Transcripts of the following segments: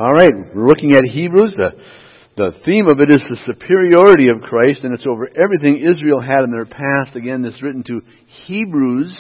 All right, we're looking at Hebrews. The theme of it is the superiority of Christ, and it's over everything Israel had in their past. Again, this is written to Hebrews,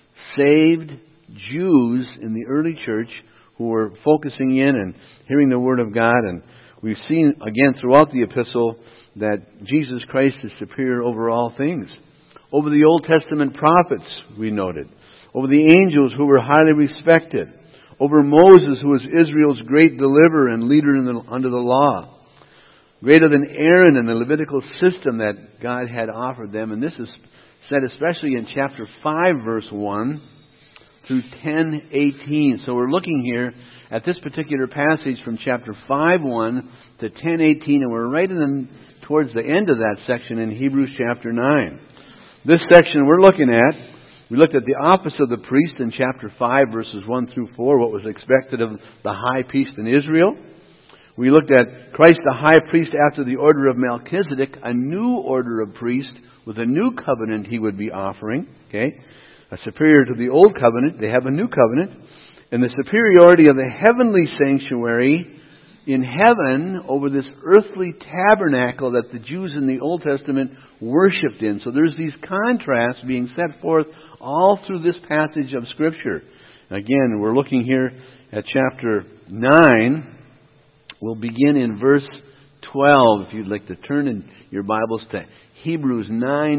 saved Jews in the early church who were focusing in and hearing the Word of God. And we've seen, again, throughout the epistle that Jesus Christ is superior over all things. Over the Old Testament prophets, we noted. Over the angels who were highly respected. Over Moses, who was Israel's great deliverer and leader under the law. Greater than Aaron and the Levitical system that God had offered them. And this is said especially in chapter 5, verse 1 through 10:18. So we're looking here at this particular passage from chapter 5:1 to 10:18, and we're right towards the end of that section in Hebrews chapter 9. This section we're looking at, we looked at the office of the priest in chapter 5, verses 1 through 4, what was expected of the high priest in Israel. We looked at Christ the high priest after the order of Melchizedek, a new order of priest with a new covenant he would be offering. Okay, superior to the old covenant, they have a new covenant. And the superiority of the heavenly sanctuary in heaven over this earthly tabernacle that the Jews in the Old Testament worshipped in. So there's these contrasts being set forth all through this passage of Scripture. Again, we're looking here at chapter 9. We'll begin in verse 12. If you'd like to turn in your Bibles to Hebrews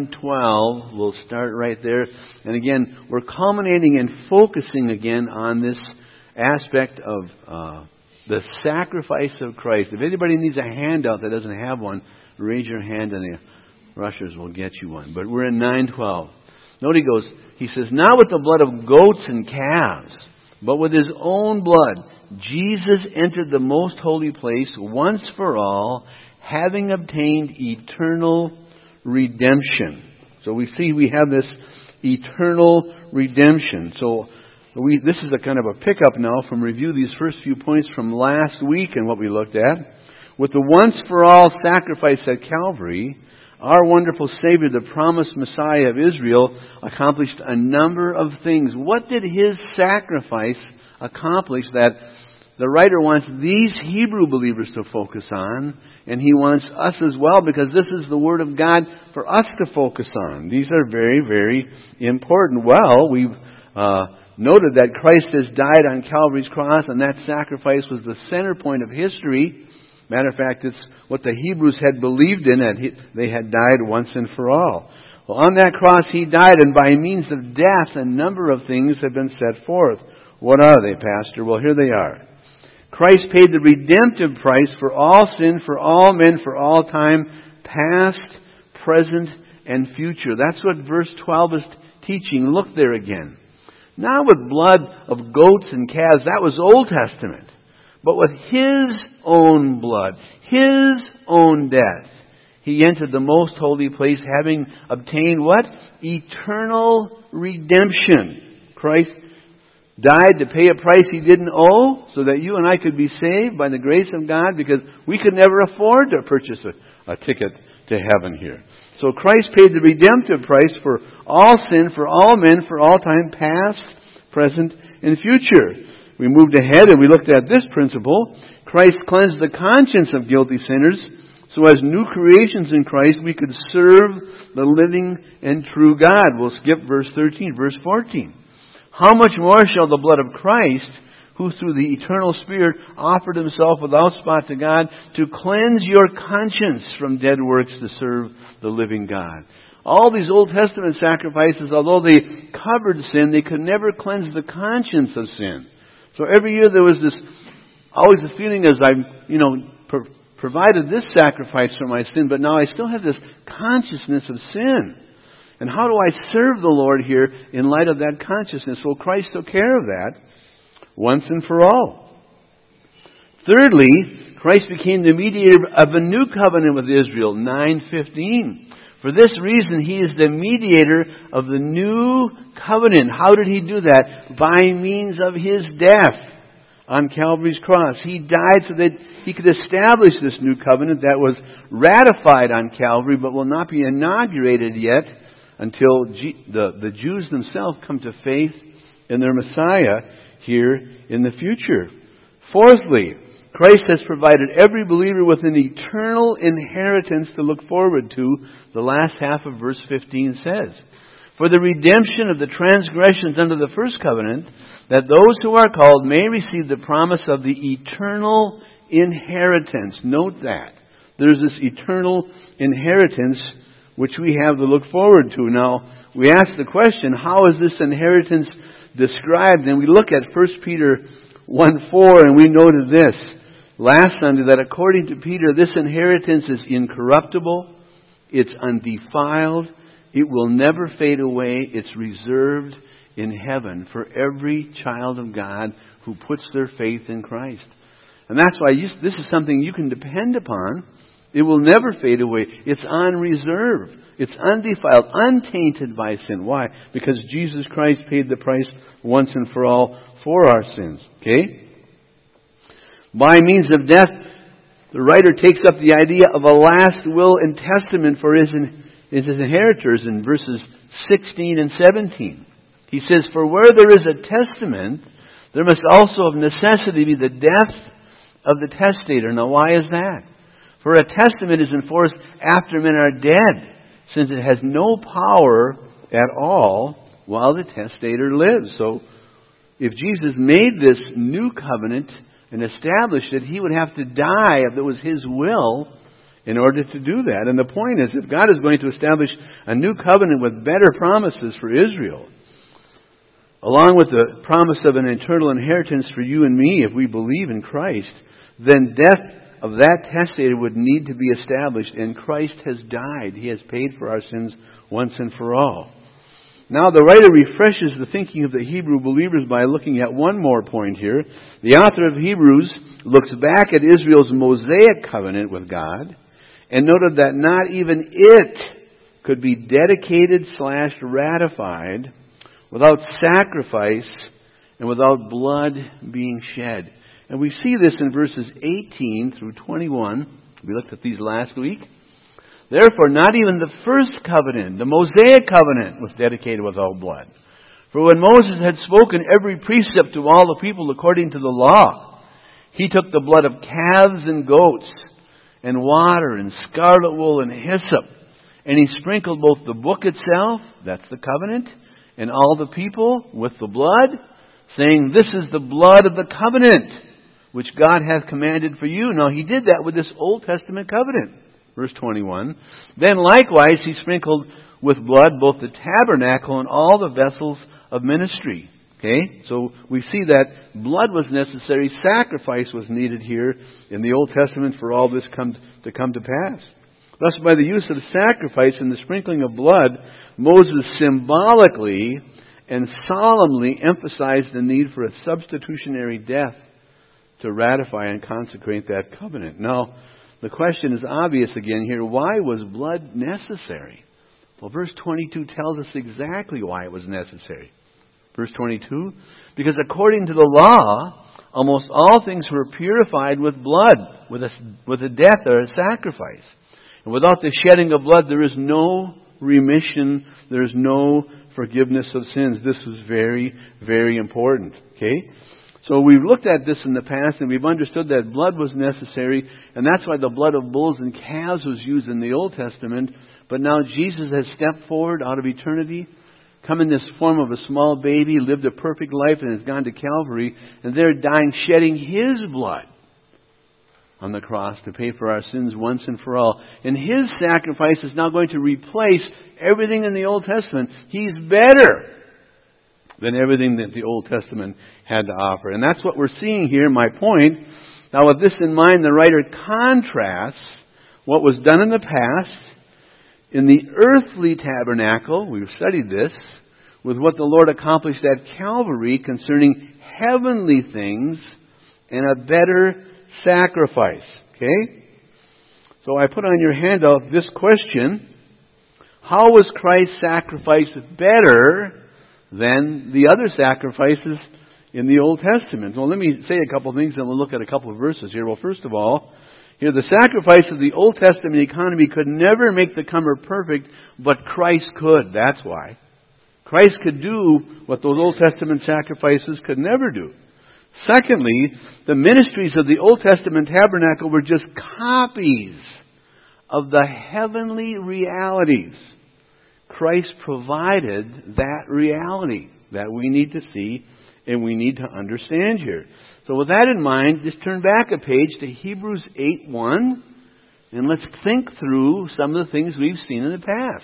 9:12, we'll start right there. And again, we're culminating and focusing again on this aspect of the sacrifice of Christ. If anybody needs a handout that doesn't have one, raise your hand and the rushers will get you one. But we're in 9:12. Note he says, "Not with the blood of goats and calves, but with His own blood, Jesus entered the most holy place once for all, having obtained eternal redemption." So we see we have this eternal redemption. So this is a kind of a pickup now from review these first few points from last week and what we looked at. With the once-for-all sacrifice at Calvary, our wonderful Savior, the promised Messiah of Israel, accomplished a number of things. What did His sacrifice accomplish that the writer wants these Hebrew believers to focus on, and he wants us as well, because this is the Word of God for us to focus on? These are very, very important. Well, we've noted that Christ has died on Calvary's cross, and that sacrifice was the center point of history. Matter of fact, it's what the Hebrews had believed in, that they had died once and for all. Well, on that cross He died, and by means of death, a number of things have been set forth. What are they, Pastor? Well, here they are. Christ paid the redemptive price for all sin, for all men, for all time, past, present, and future. That's what verse 12 is teaching. Look there again. Not with blood of goats and calves, that was Old Testament. But with His own blood, His own death, He entered the most holy place, having obtained what? Eternal redemption. Christ died to pay a price He didn't owe, so that you and I could be saved by the grace of God, because we could never afford to purchase a ticket to heaven here. So Christ paid the redemptive price for all sin, for all men, for all time, past, present, and future. We moved ahead and we looked at this principle. Christ cleansed the conscience of guilty sinners, so as new creations in Christ we could serve the living and true God. We'll skip verse 13, verse 14. How much more shall the blood of Christ, who through the eternal Spirit offered Himself without spot to God, to cleanse your conscience from dead works to serve the living God? All these Old Testament sacrifices, although they covered sin, they could never cleanse the conscience of sin. So every year there was always a feeling as I've, provided this sacrifice for my sin, but now I still have this consciousness of sin. And how do I serve the Lord here in light of that consciousness? Well, Christ took care of that once and for all. Thirdly, Christ became the mediator of a new covenant with Israel, 9:15. For this reason, He is the mediator of the new covenant. How did He do that? By means of His death on Calvary's cross. He died so that He could establish this new covenant that was ratified on Calvary, but will not be inaugurated yet until the Jews themselves come to faith in their Messiah here in the future. Fourthly, Christ has provided every believer with an eternal inheritance to look forward to, the last half of verse 15 says. For the redemption of the transgressions under the first covenant, that those who are called may receive the promise of the eternal inheritance. Note that. There's this eternal inheritance which we have to look forward to. Now, we ask the question, how is this inheritance described? And we look at 1 Peter 1:4, and we noted this last Sunday, that according to Peter, this inheritance is incorruptible, it's undefiled, it will never fade away, it's reserved in heaven for every child of God who puts their faith in Christ. And that's why this is something you can depend upon. It will never fade away. It's on reserve. It's undefiled, untainted by sin. Why? Because Jesus Christ paid the price once and for all for our sins. Okay? By means of death, the writer takes up the idea of a last will and testament for his inheritors in verses 16 and 17. He says, for where there is a testament, there must also of necessity be the death of the testator. Now, why is that? For a testament is enforced after men are dead, since it has no power at all while the testator lives. So, if Jesus made this new covenant and established it, He would have to die if it was His will in order to do that. And the point is, if God is going to establish a new covenant with better promises for Israel, along with the promise of an eternal inheritance for you and me if we believe in Christ, then death of that testator would need to be established, and Christ has died. He has paid for our sins once and for all. Now the writer refreshes the thinking of the Hebrew believers by looking at one more point here. The author of Hebrews looks back at Israel's Mosaic covenant with God and noted that not even it could be dedicated/ratified without sacrifice and without blood being shed. And we see this in verses 18 through 21. We looked at these last week. Therefore, not even the first covenant, the Mosaic covenant, was dedicated without blood. For when Moses had spoken every precept to all the people according to the law, he took the blood of calves and goats and water and scarlet wool and hyssop, and he sprinkled both the book itself, that's the covenant, and all the people with the blood, saying, this is the blood of the covenant, which God hath commanded for you. Now, he did that with this Old Testament covenant. Verse 21. Then likewise he sprinkled with blood both the tabernacle and all the vessels of ministry. Okay? So we see that blood was necessary. Sacrifice was needed here in the Old Testament for all this to come to pass. Thus, by the use of sacrifice and the sprinkling of blood, Moses symbolically and solemnly emphasized the need for a substitutionary death to ratify and consecrate that covenant. Now, the question is obvious again here. Why was blood necessary? Well, verse 22 tells us exactly why it was necessary. Verse 22, because according to the law, almost all things were purified with blood, with a death or a sacrifice. And without the shedding of blood, there is no remission, there is no forgiveness of sins. This was very, very important. Okay? So we've looked at this in the past, and we've understood that blood was necessary, and that's why the blood of bulls and calves was used in the Old Testament. But now Jesus has stepped forward out of eternity, come in this form of a small baby, lived a perfect life, and has gone to Calvary, and there dying, shedding His blood on the cross to pay for our sins once and for all. And His sacrifice is now going to replace everything in the Old Testament. He's better than everything that the Old Testament had to offer. And that's what we're seeing here, my point. Now, with this in mind, the writer contrasts what was done in the past in the earthly tabernacle, we've studied this, with what the Lord accomplished at Calvary concerning heavenly things and a better sacrifice. Okay? So I put on your handout this question: how was Christ's sacrifice better than the other sacrifices in the Old Testament? Well, let me say a couple of things, and we'll look at a couple of verses here. Well, first of all, here the sacrifice of the Old Testament economy could never make the comer perfect, but Christ could. That's why. Christ could do what those Old Testament sacrifices could never do. Secondly, the ministries of the Old Testament tabernacle were just copies of the heavenly realities. Christ provided that reality that we need to see and we need to understand here. So with that in mind, just turn back a page to Hebrews 8:1, and let's think through some of the things we've seen in the past.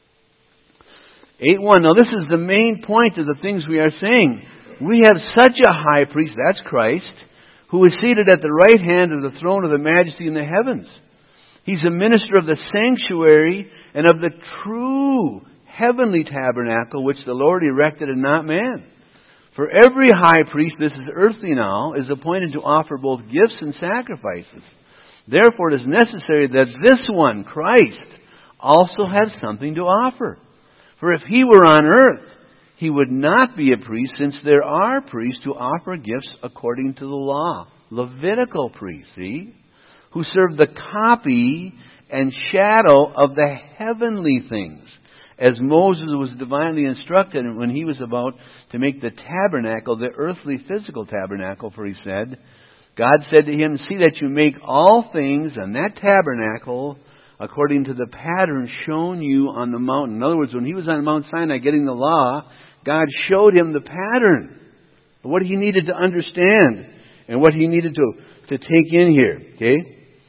8:1. Now this is the main point of the things we are saying. We have such a high priest, that's Christ, who is seated at the right hand of the throne of the majesty in the heavens. He's a minister of the sanctuary and of the true heavenly tabernacle which the Lord erected and not man. For every high priest, this is earthly now, is appointed to offer both gifts and sacrifices. Therefore it is necessary that this one, Christ, also have something to offer. For if he were on earth, he would not be a priest, since there are priests who offer gifts according to the law. Levitical priests, see? Who serve the copy and shadow of the heavenly things. As Moses was divinely instructed when he was about to make the tabernacle, the earthly physical tabernacle, for he said, God said to him, see that you make all things on that tabernacle according to the pattern shown you on the mountain. In other words, when he was on Mount Sinai getting the law, God showed him the pattern of what he needed to understand and what he needed to take in here. Okay?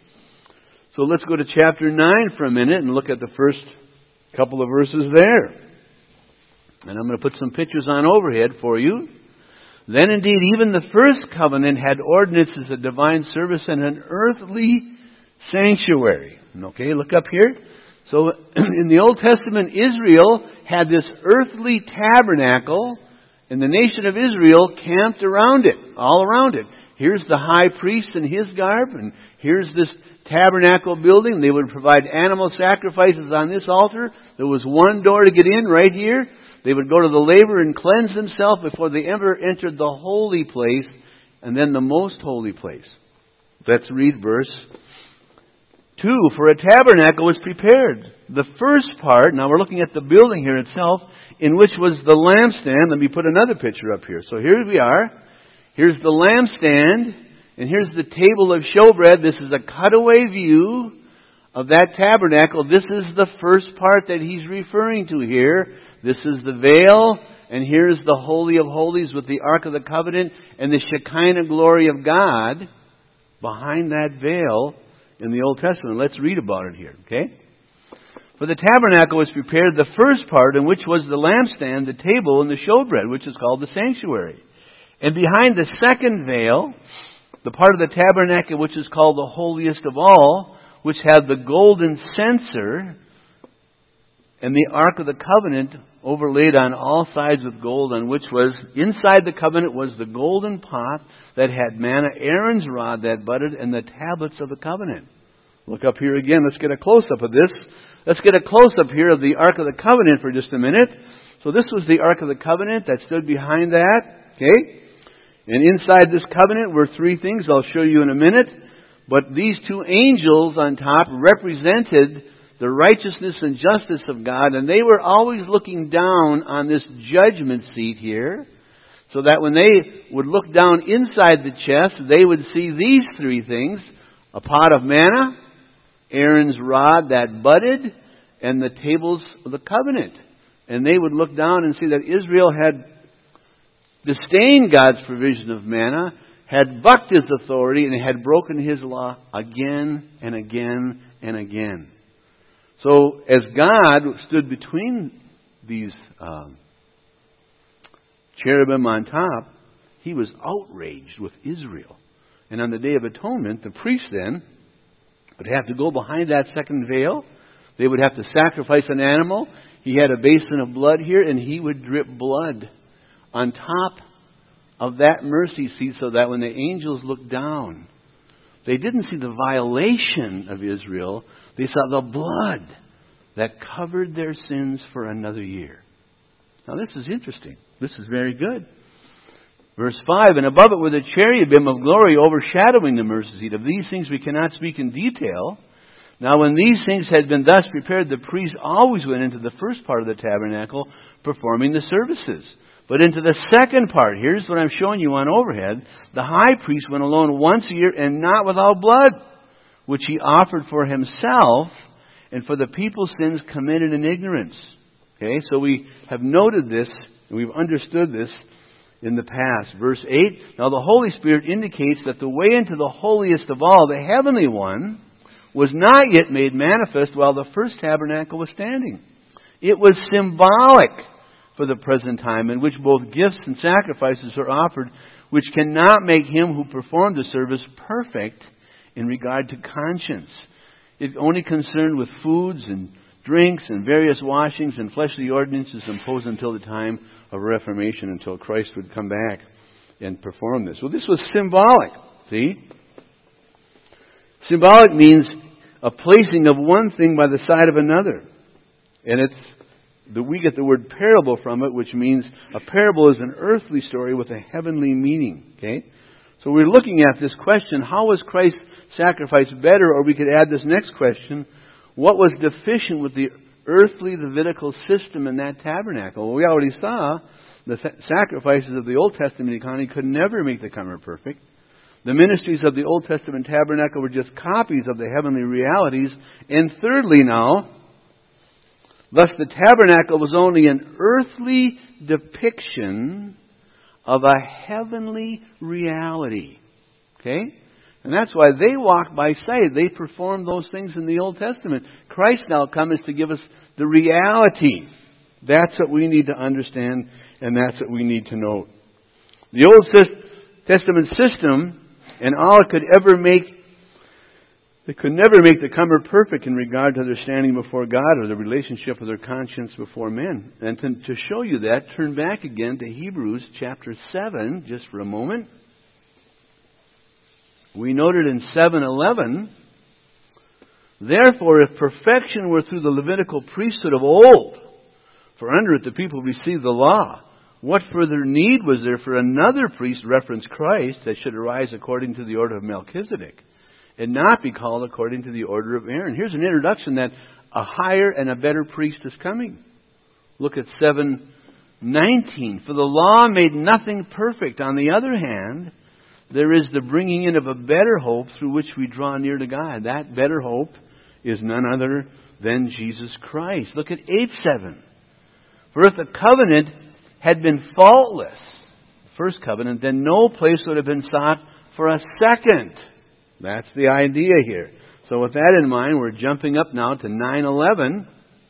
So let's go to chapter 9 for a minute and look at the first couple of verses there. And I'm going to put some pictures on overhead for you. Then indeed, even the first covenant had ordinances of divine service and an earthly sanctuary. Okay, look up here. So in the Old Testament, Israel had this earthly tabernacle, and the nation of Israel camped around it, all around it. Here's the high priest in his garb, and here's this tabernacle building. They would provide animal sacrifices on this altar. There was one door to get in right here. They would go to the laver and cleanse themselves before they ever entered the holy place, and then the most holy place. Let's read verse 2. For a tabernacle was prepared. The first part, now we're looking at the building here itself, in which was the lampstand. Let me put another picture up here. So here we are. Here's the lampstand, and here's the table of showbread. This is a cutaway view of that tabernacle. This is the first part that he's referring to here. This is the veil, and here's the Holy of Holies with the Ark of the Covenant and the Shekinah glory of God behind that veil in the Old Testament. Let's read about it here, okay? For the tabernacle was prepared, the first part, in which was the lampstand, the table, and the showbread, which is called the sanctuary. And behind the second veil, the part of the tabernacle which is called the holiest of all, which had the golden censer and the Ark of the Covenant overlaid on all sides with gold, on which was, inside the covenant was the golden pot that had manna, Aaron's rod that budded, and the tablets of the covenant. Look up here again. Let's get a close-up of this. Let's get a close-up here of the Ark of the Covenant for just a minute. So this was the Ark of the Covenant that stood behind that. Okay? And inside this covenant were three things I'll show you in a minute. But these two angels on top represented the righteousness and justice of God, and they were always looking down on this judgment seat here, so that when they would look down inside the chest, they would see these three things: a pot of manna, Aaron's rod that budded, and the tables of the covenant. And they would look down and see that Israel had disdained God's provision of manna, had bucked His authority, and had broken His law again and again and again. So, as God stood between these cherubim on top, He was outraged with Israel. And on the Day of Atonement, the priest then would have to go behind that second veil. They would have to sacrifice an animal. He had a basin of blood here, and he would drip blood on top of that mercy seat, so that when the angels looked down, they didn't see the violation of Israel. They saw the blood that covered their sins for another year. Now this is interesting. This is very good. Verse 5, and above it were the cherubim of glory overshadowing the mercy seat. Of these things we cannot speak in detail. Now when these things had been thus prepared, the priest always went into the first part of the tabernacle, performing the services. But into the second part, here's what I'm showing you on overhead. The high priest went alone once a year and not without blood, which he offered for himself and for the people's sins committed in ignorance. Okay, so we have noted this, and we've understood this in the past. Verse 8, now the Holy Spirit indicates that the way into the holiest of all, the heavenly one, was not yet made manifest while the first tabernacle was standing. It was symbolic for the present time, in which both gifts and sacrifices are offered, which cannot make him who performed the service perfect in regard to conscience. It's only concerned with foods and drinks and various washings and fleshly ordinances imposed until the time of Reformation, until Christ would come back and perform this. Well, this was symbolic, see? Symbolic means a placing of one thing by the side of another. And we get the word parable from it, which means a parable is an earthly story with a heavenly meaning. Okay? So we're looking at this question, how was Christ's sacrifice better? Or we could add this next question, what was deficient with the earthly Levitical system in that tabernacle? Well, we already saw the sacrifices of the Old Testament economy could never make the comer perfect. The ministries of the Old Testament tabernacle were just copies of the heavenly realities. And thirdly now, thus the tabernacle was only an earthly depiction of a heavenly reality. Okay? And that's why they walk by sight. They performed those things in the Old Testament. Christ now comes to give us the reality. That's what we need to understand, and that's what we need to know. The Old Testament system and all it could never make the comer perfect in regard to their standing before God or the relationship of their conscience before men. And to show you that, turn back again to Hebrews chapter 7, just for a moment. We noted in 7:11, therefore, if perfection were through the Levitical priesthood of old, for under it the people received the law, what further need was there for another priest, reference Christ, that should arise according to the order of Melchizedek, and not be called according to the order of Aaron? Here's an introduction that a higher and a better priest is coming. Look at 7:19. For the law made nothing perfect. On the other hand, there is the bringing in of a better hope through which we draw near to God. That better hope is none other than Jesus Christ. Look at 8:7. For if the covenant had been faultless, the first covenant, then no place would have been sought for a second. That's the idea here. So with that in mind, we're jumping up now to 9:11.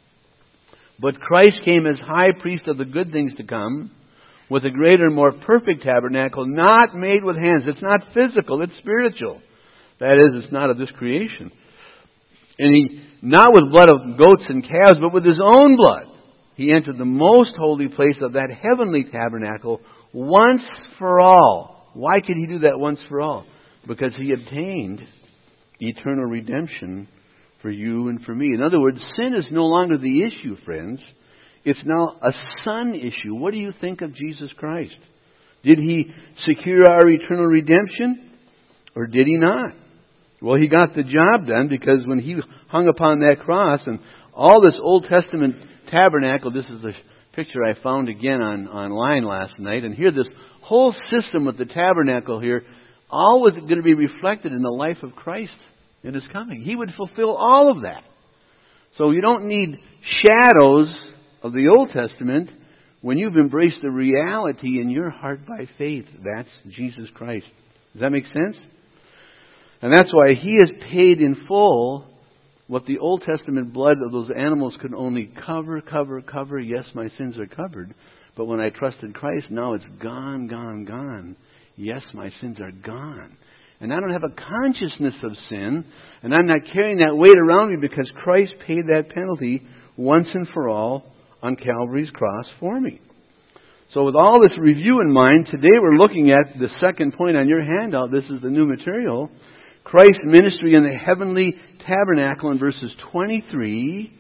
But Christ came as high priest of the good things to come, with a greater and more perfect tabernacle, not made with hands. It's not physical, it's spiritual. That is, it's not of this creation. And he, not with blood of goats and calves, but with his own blood, he entered the most holy place of that heavenly tabernacle once for all. Why could he do that once for all? Because he obtained eternal redemption for you and for me. In other words, sin is no longer the issue, friends. It's now a son issue. What do you think of Jesus Christ? Did he secure our eternal redemption? Or did he not? Well, he got the job done, because when he hung upon that cross, and all this Old Testament tabernacle, this is a picture I found again online last night, and here this whole system with the tabernacle here, all was going to be reflected in the life of Christ in his coming. He would fulfill all of that. So you don't need shadows of the Old Testament when you've embraced the reality in your heart by faith. That's Jesus Christ. Does that make sense? And that's why he has paid in full what the Old Testament blood of those animals could only cover. Yes, my sins are covered. But when I trusted Christ, now it's gone. Yes, my sins are gone. And I don't have a consciousness of sin, and I'm not carrying that weight around me, because Christ paid that penalty once and for all on Calvary's cross for me. So with all this review in mind, today we're looking at the second point on your handout. This is the new material. Christ's ministry in the heavenly tabernacle in verses 23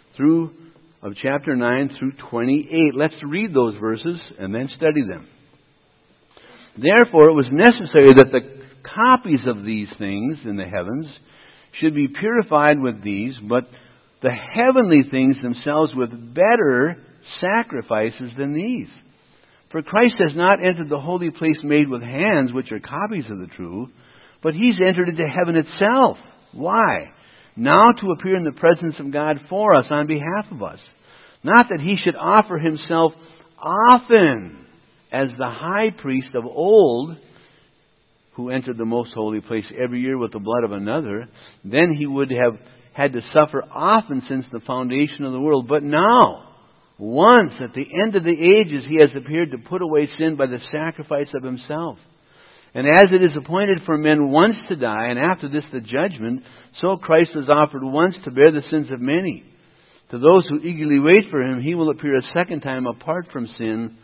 of chapter 9 through 28. Let's read those verses and then study them. Therefore, it was necessary that the copies of these things in the heavens should be purified with these, but the heavenly things themselves with better sacrifices than these. For Christ has not entered the holy place made with hands, which are copies of the true, but He's entered into heaven itself. Why? Now to appear in the presence of God for us, on behalf of us. Not that He should offer Himself often as the high priest of old, who entered the most holy place every year with the blood of another. Then He would have had to suffer often since the foundation of the world. But now, once at the end of the ages, He has appeared to put away sin by the sacrifice of Himself. And as it is appointed for men once to die, and after this the judgment, so Christ was offered once to bear the sins of many. To those who eagerly wait for Him, He will appear a second time apart from sin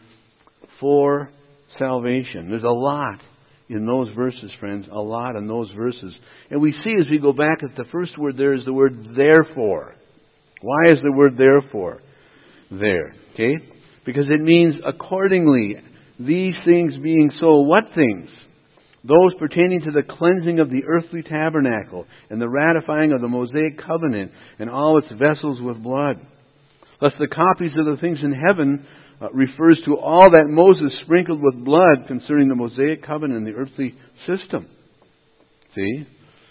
for salvation. There's a lot in those verses, friends. A lot in those verses. And we see as we go back that the first word there is the word therefore. Why is the word therefore there? Okay? Because it means accordingly. These things being so, what things? Those pertaining to the cleansing of the earthly tabernacle and the ratifying of the Mosaic covenant and all its vessels with blood. Thus the copies of the things in heaven refers to all that Moses sprinkled with blood concerning the Mosaic covenant and the earthly system. See?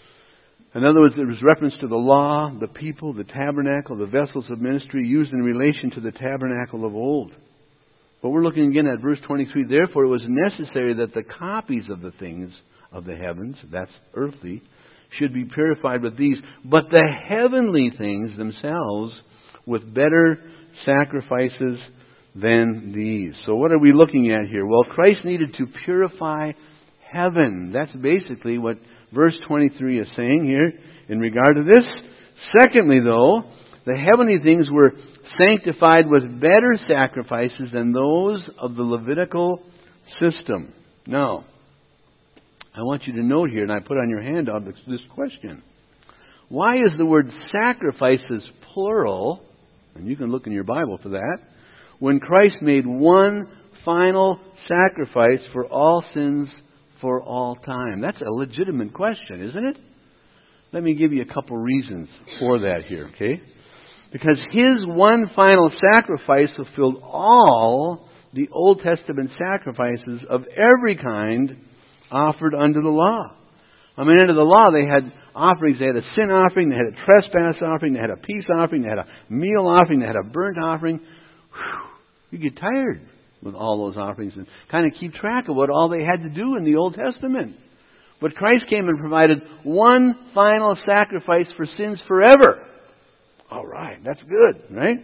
In other words, there was reference to the law, the people, the tabernacle, the vessels of ministry used in relation to the tabernacle of old. But we're looking again at verse 23. Therefore, it was necessary that the copies of the things of the heavens, that's earthly, should be purified with these, but the heavenly things themselves with better sacrifices than these. So what are we looking at here? Well, Christ needed to purify heaven. That's basically what verse 23 is saying here in regard to this. Secondly, though, the heavenly things were sanctified with better sacrifices than those of the Levitical system. Now, I want you to note here, and I put on your handout this question. Why is the word sacrifices plural, and you can look in your Bible for that, when Christ made one final sacrifice for all sins for all time? That's a legitimate question, isn't it? Let me give you a couple reasons for that here, okay? Because His one final sacrifice fulfilled all the Old Testament sacrifices of every kind offered under the law. I mean, under the law they had offerings. They had a sin offering, they had a trespass offering, they had a peace offering, they had a meal offering, they had a burnt offering. Whew, you get tired with all those offerings and kind of keep track of what all they had to do in the Old Testament. But Christ came and provided one final sacrifice for sins forever. All right, that's good, right?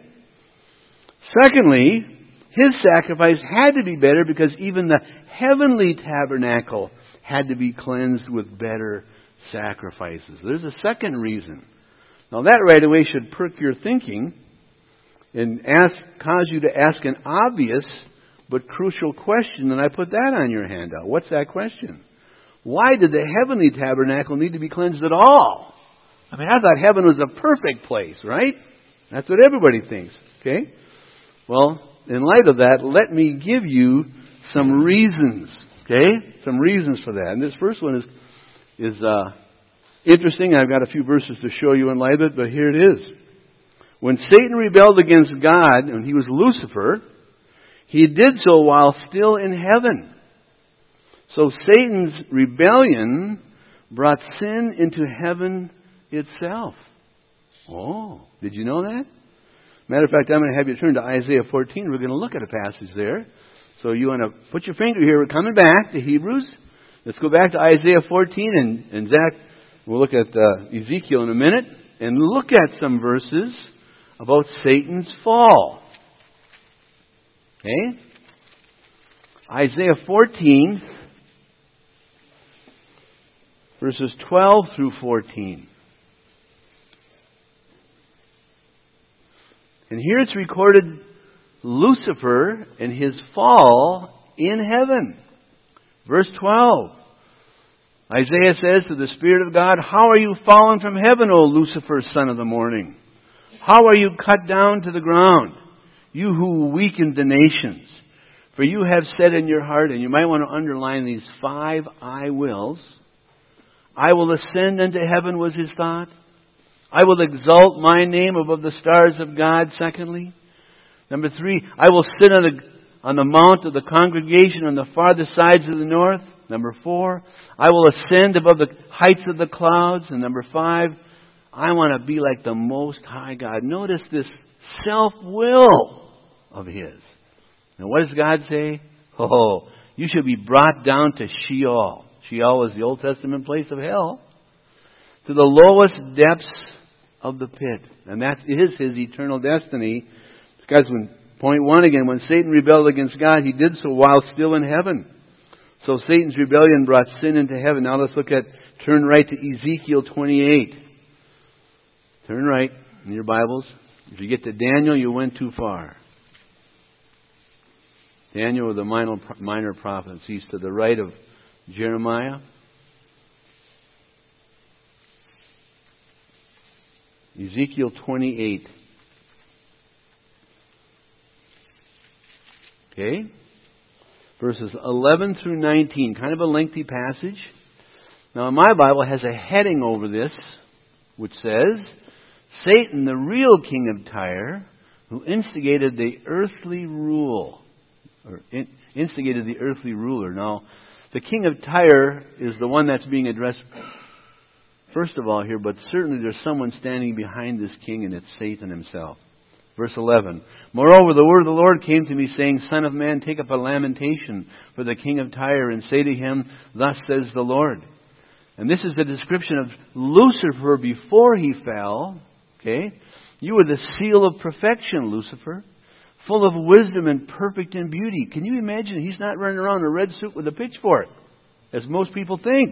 Secondly, His sacrifice had to be better because even the heavenly tabernacle had to be cleansed with better sacrifices. There's a second reason. Now that right away should perk your thinking and cause you to ask an obvious but crucial question, and I put that on your handout. What's that question? Why did the heavenly tabernacle need to be cleansed at all? I mean, I thought heaven was a perfect place, right? That's what everybody thinks, okay? Well, in light of that, let me give you some reasons, okay? Some reasons for that. And this first one is interesting. I've got a few verses to show you in light of it, but here it is. When Satan rebelled against God, and he was Lucifer, he did so while still in heaven. So Satan's rebellion brought sin into heaven itself. Oh, did you know that? Matter of fact, I'm going to have you turn to Isaiah 14. We're going to look at a passage there. So you want to put your finger here. We're coming back to Hebrews. Let's go back to Isaiah 14. And Zach, we'll look at Ezekiel in a minute. And look at some verses about Satan's fall. Okay? Isaiah 14, verses 12 through 14. And here it's recorded Lucifer and his fall in heaven. Verse 12. Isaiah says to the Spirit of God, "How are you fallen from heaven, O Lucifer, son of the morning? How are you cut down to the ground, you who weakened the nations? For you have said in your heart," and you might want to underline these 5 "I wills." "I will ascend into heaven," was his thought. "I will exalt my name above the stars of God," secondly. Number 3, "I will sit on on the mount of the congregation on the farthest sides of the north. Number 4, I will ascend above the heights of the clouds. And number 5, I want to be like the Most High God. Notice this self-will of His. And what does God say? Oh, you should be brought down to Sheol. Sheol is the Old Testament place of hell. To the lowest depths of the pit. And that is his eternal destiny. Guys, point 1 again, when Satan rebelled against God, he did so while still in heaven. So Satan's rebellion brought sin into heaven. Now let's turn right to Ezekiel 28. Turn right in your Bibles. If you get to Daniel, you went too far. Daniel, the minor prophets. He's to the right of Jeremiah. Ezekiel 28. Okay? Verses 11 through 19. Kind of a lengthy passage. Now, my Bible has a heading over this, which says, Satan, the real king of Tyre, who instigated the earthly rule. Or instigated the earthly ruler. Now, the king of Tyre is the one that's being addressed first of all here, but certainly there's someone standing behind this king, and it's Satan himself. Verse 11. Moreover, the word of the Lord came to me, saying, Son of man, take up a lamentation for the king of Tyre, and say to him, Thus says the Lord. And this is the description of Lucifer before he fell. Okay? You were the seal of perfection, Lucifer, full of wisdom and perfect in beauty. Can you imagine? He's not running around in a red suit with a pitchfork, as most people think.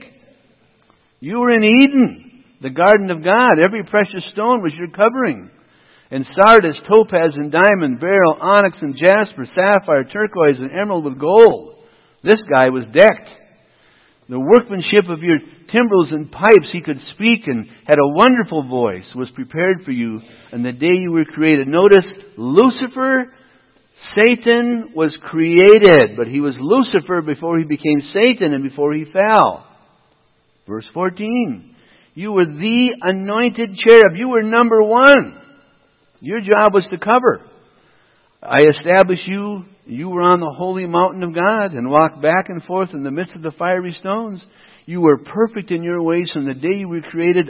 You were in Eden, the garden of God. Every precious stone was your covering. And sardis, topaz, and diamond, beryl, onyx, and jasper, sapphire, turquoise, and emerald with gold. This guy was decked. The workmanship of your timbrels and pipes, he could speak and had a wonderful voice, was prepared for you on the day you were created. Notice, Lucifer, Satan was created, but he was Lucifer before he became Satan and before he fell. Verse 14, you were the anointed cherub. You were number 1. Your job was to cover. I established you. You were on the holy mountain of God and walked back and forth in the midst of the fiery stones. You were perfect in your ways from the day you were created,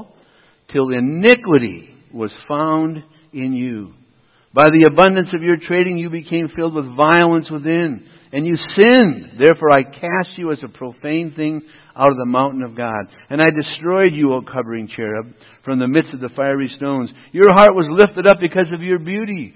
till iniquity was found in you. By the abundance of your trading, you became filled with violence within, and you sinned. Therefore I cast you as a profane thing out of the mountain of God. And I destroyed you, O covering cherub, from the midst of the fiery stones. Your heart was lifted up because of your beauty.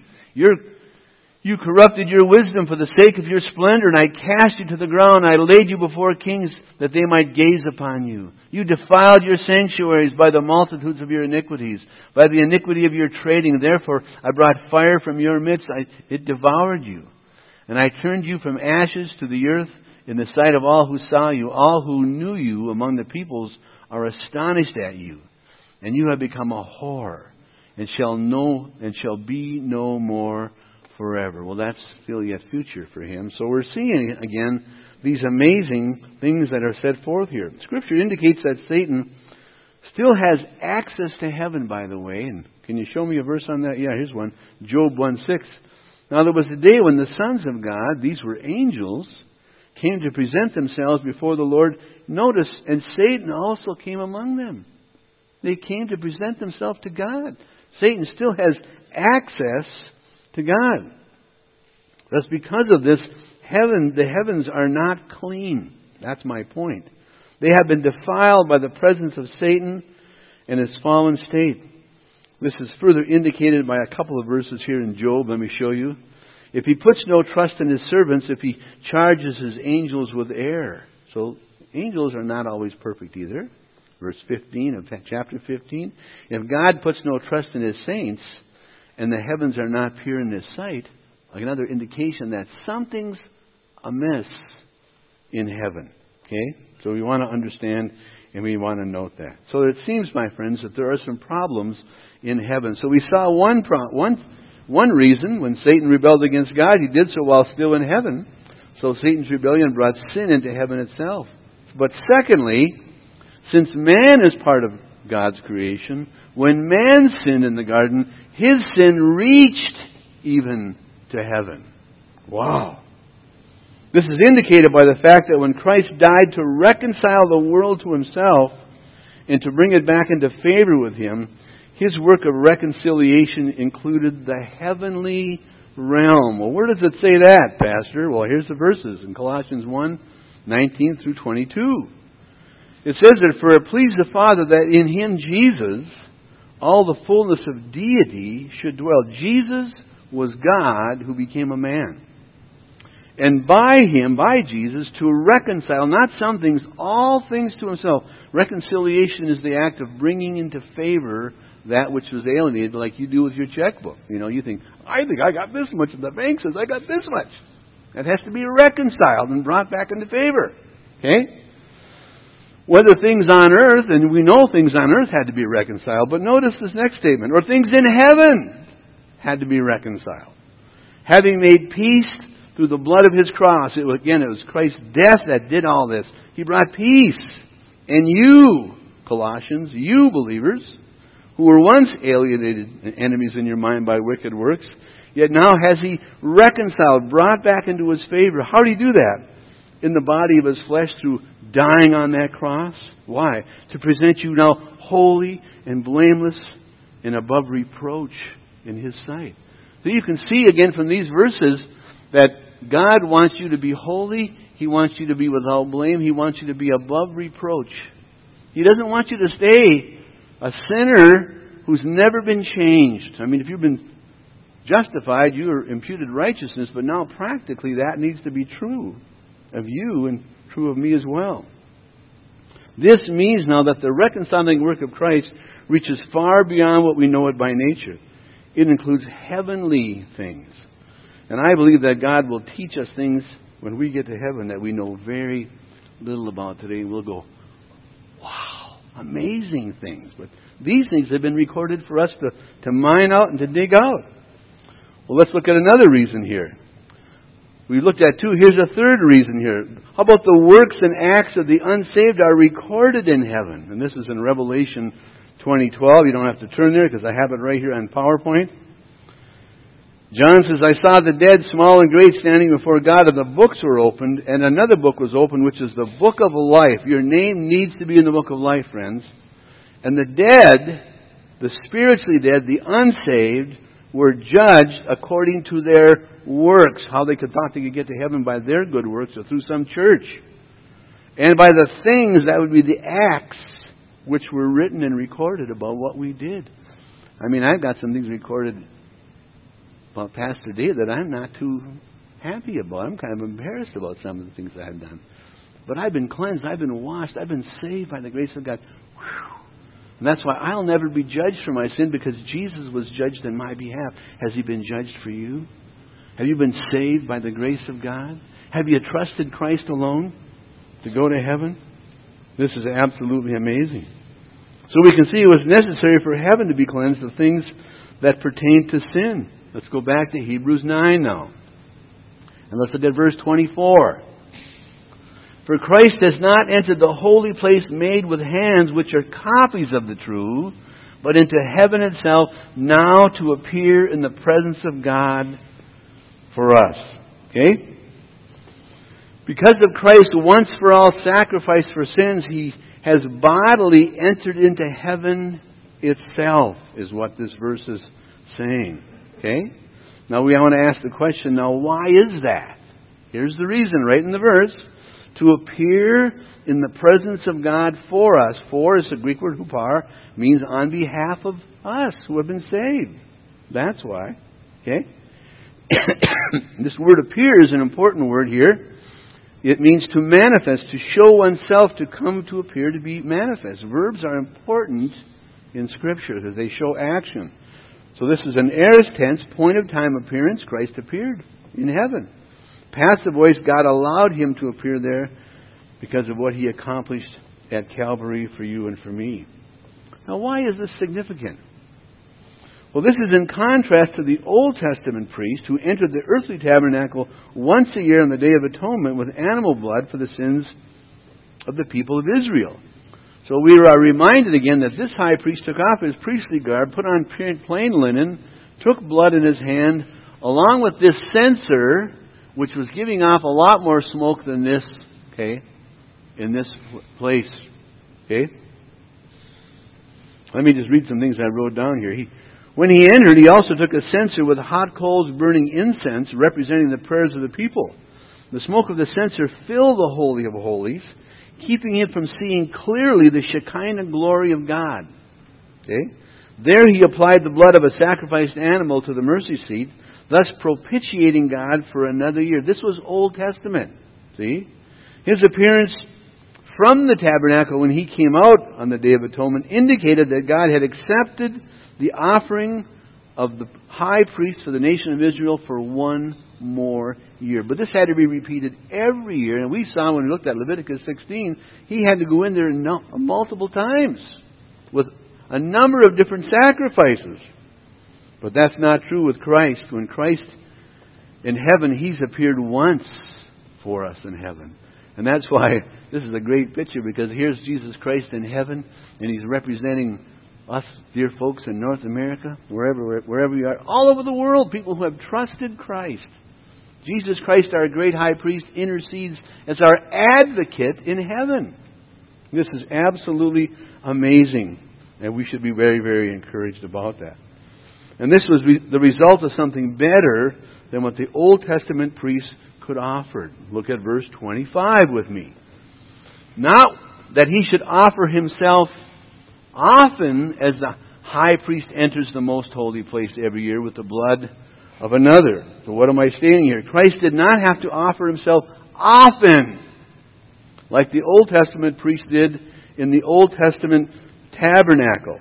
You corrupted your wisdom for the sake of your splendor, and I cast you to the ground. I laid you before kings that they might gaze upon you. You defiled your sanctuaries by the multitudes of your iniquities, by the iniquity of your trading. Therefore I brought fire from your midst. It devoured you. And I turned you from ashes to the earth in the sight of all who saw you. All who knew you among the peoples are astonished at you. And you have become a whore, and shall be no more forever. Well, that's still yet future for him. So we're seeing again these amazing things that are set forth here. Scripture indicates that Satan still has access to heaven, by the way. And can you show me a verse on that? Yeah, here's one. Job 1:6. Now there was a day when the sons of God, these were angels, came to present themselves before the Lord. Notice, and Satan also came among them. They came to present themselves to God. Satan still has access to God. Thus, because of this, the heavens are not clean. That's my point. They have been defiled by the presence of Satan and his fallen state. This is further indicated by a couple of verses here in Job. Let me show you. If he puts no trust in his servants, if he charges his angels with error. So, angels are not always perfect either. Verse 15 of chapter 15. If God puts no trust in his saints, and the heavens are not pure in his sight, like another indication that something's amiss in heaven. Okay? So we want to understand and we want to note that. So it seems, my friends, that there are some problems in heaven. So we saw one reason when Satan rebelled against God, he did so while still in heaven. So Satan's rebellion brought sin into heaven itself. But secondly, since man is part of God's creation, when man sinned in the garden, his sin reached even to heaven. Wow. This is indicated by the fact that when Christ died to reconcile the world to Himself and to bring it back into favor with Him, His work of reconciliation included the heavenly realm. Well, where does it say that, Pastor? Well, here's the verses in Colossians 1:19 through 22. It says that, "For it pleased the Father that in Him, Jesus, all the fullness of deity should dwell." Jesus was God who became a man. And by Him, by Jesus, to reconcile, not some things, all things to Himself. Reconciliation is the act of bringing into favor that which was alienated, like you do with your checkbook. You think I got this much, and the bank says I got this much. That has to be reconciled and brought back into favor. Okay? Whether things on earth, and we know things on earth had to be reconciled, but notice this next statement, or things in heaven had to be reconciled. Having made peace through the blood of His cross. It was Christ's death that did all this. He brought peace. And you, Colossians, you believers, who were once alienated and enemies in your mind by wicked works, yet now has He reconciled, brought back into His favor. How did He do that? In the body of His flesh through dying on that cross. Why? To present you now holy and blameless and above reproach in His sight. So you can see again from these verses that God wants you to be holy. He wants you to be without blame. He wants you to be above reproach. He doesn't want you to stay a sinner who's never been changed. I mean, if you've been justified, you are imputed righteousness, but now practically that needs to be true of you and true of me as well. This means now that the reconciling work of Christ reaches far beyond what we know it by nature. It includes heavenly things. And I believe that God will teach us things when we get to heaven that we know very little about today. We'll go, wow, amazing things. But these things have been recorded for us to mine out and to dig out. Well, let's look at another reason here. We looked at two. Here's a third reason here. How about the works and acts of the unsaved are recorded in heaven? And this is in Revelation 20:12. You don't have to turn there because I have it right here on PowerPoint. John says, "I saw the dead, small and great, standing before God, and the books were opened, and another book was opened, which is the book of life." Your name needs to be in the book of life, friends. And the dead, the spiritually dead, the unsaved, were judged according to their works. How they thought they could get to heaven by their good works or through some church. And by the things, that would be the acts, which were written and recorded about what we did. I mean, I've got some things recorded about Pastor Dave that I'm not too happy about. I'm kind of embarrassed about some of the things I've done. But I've been cleansed. I've been washed. I've been saved by the grace of God. Whew. And that's why I'll never be judged for my sin, because Jesus was judged on my behalf. Has He been judged for you? Have you been saved by the grace of God? Have you trusted Christ alone to go to heaven? This is absolutely amazing. So we can see it was necessary for heaven to be cleansed of things that pertain to sin. Let's go back to Hebrews 9 now. And let's look at verse 24. "For Christ has not entered the holy place made with hands, which are copies of the true, but into heaven itself, now to appear in the presence of God for us." Okay? Because of Christ's once for all sacrifice for sins, He has bodily entered into heaven itself, is what this verse is saying. Okay? Now we want to ask the question, now why is that? Here's the reason right in the verse. To appear in the presence of God for us. For is the Greek word hupar, means on behalf of us who have been saved. That's why. Okay? This word appear is an important word here. It means to manifest, to show oneself, to come to appear, to be manifest. Verbs are important in Scripture because they show action. So this is an aorist tense, point of time appearance. Christ appeared in heaven. Passive voice, God allowed Him to appear there because of what He accomplished at Calvary for you and for me. Now why is this significant? Well, this is in contrast to the Old Testament priest who entered the earthly tabernacle once a year on the Day of Atonement with animal blood for the sins of the people of Israel. So we are reminded again that this high priest took off his priestly garb, put on plain linen, took blood in his hand, along with this censer, which was giving off a lot more smoke than this, okay, in this place, okay? Let me just read some things I wrote down here. When he entered, he also took a censer with hot coals burning incense, representing the prayers of the people. The smoke of the censer filled the Holy of Holies, keeping him from seeing clearly the Shekinah glory of God. Okay? There he applied the blood of a sacrificed animal to the mercy seat, thus propitiating God for another year. This was Old Testament. See? His appearance from the tabernacle when he came out on the Day of Atonement indicated that God had accepted the offering of the high priest for the nation of Israel for one more year. But this had to be repeated every year. And we saw when we looked at Leviticus 16, he had to go in there multiple times with a number of different sacrifices. But that's not true with Christ. When Christ in heaven, He's appeared once for us in heaven. And that's why this is a great picture, because here's Jesus Christ in heaven, and He's representing us, dear folks, in North America, wherever you are, all over the world, people who have trusted Christ. Jesus Christ, our great high priest, intercedes as our advocate in heaven. This is absolutely amazing, and we should be very, very encouraged about that. And this was the result of something better than what the Old Testament priests could offer. Look at verse 25 with me. Not that he should offer himself often as the high priest enters the most holy place every year with the blood of another. So what am I stating here? Christ did not have to offer himself often like the Old Testament priest did in the Old Testament tabernacle.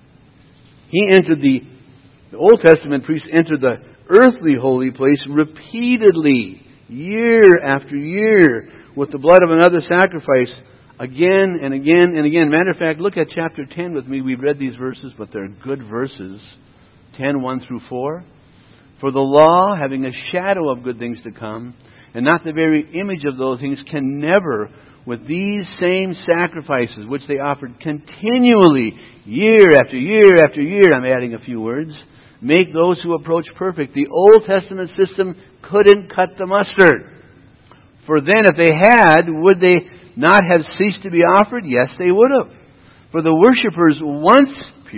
The Old Testament priest entered the earthly holy place repeatedly, year after year, with the blood of another sacrifice, again and again and again. Matter of fact, look at chapter 10 with me. We've read these verses, but they're good verses. 10, 1 through 4. For the law, having a shadow of good things to come, and not the very image of those things, can never, with these same sacrifices, which they offered continually, year after year after year, I'm adding a few words, make those who approach perfect. The Old Testament system couldn't cut the mustard. For then, if they had, would they not have ceased to be offered? Yes, they would have. For the worshippers, once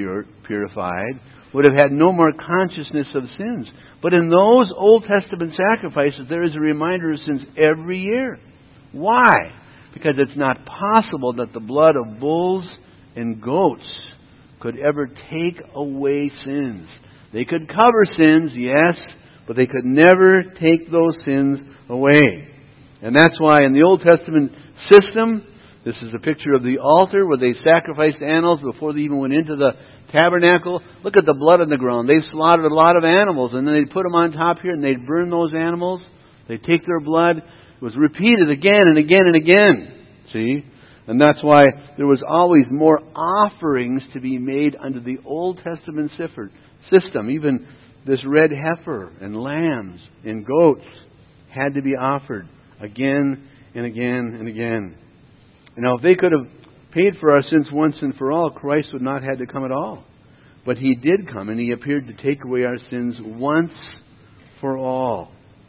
purified, would have had no more consciousness of sins. But in those Old Testament sacrifices, there is a reminder of sins every year. Why? Because it's not possible that the blood of bulls and goats could ever take away sins. They could cover sins, yes, but they could never take those sins away. And that's why in the Old Testament system, this is a picture of the altar where they sacrificed animals before they even went into the tabernacle. Look at the blood on the ground. They slaughtered a lot of animals, and then they'd put them on top here, and they'd burn those animals. They'd take their blood. It was repeated again and again and again. See? And that's why there was always more offerings to be made under the Old Testament system. Even this red heifer and lambs and goats had to be offered again and again and again. Now, if they could have paid for our sins once and for all, Christ would not have had to come at all. But He did come, and He appeared to take away our sins once for all.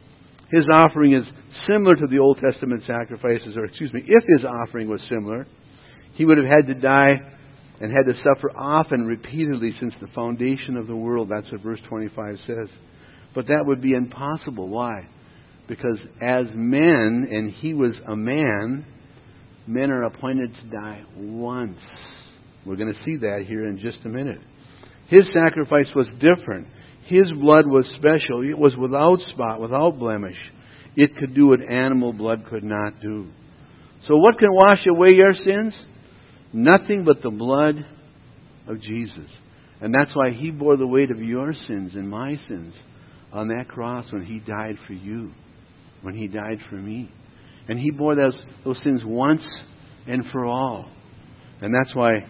His offering is similar to the Old Testament sacrifices, if His offering was similar, He would have had to die and had to suffer often, repeatedly, since the foundation of the world. That's what verse 25 says. But that would be impossible. Why? Because as men, and He was a man, men are appointed to die once. We're going to see that here in just a minute. His sacrifice was different. His blood was special. It was without spot, without blemish. It could do what animal blood could not do. So what can wash away your sins? Nothing but the blood of Jesus. And that's why He bore the weight of your sins and my sins on that cross when He died for you, when He died for me. And He bore those sins once and for all. And that's why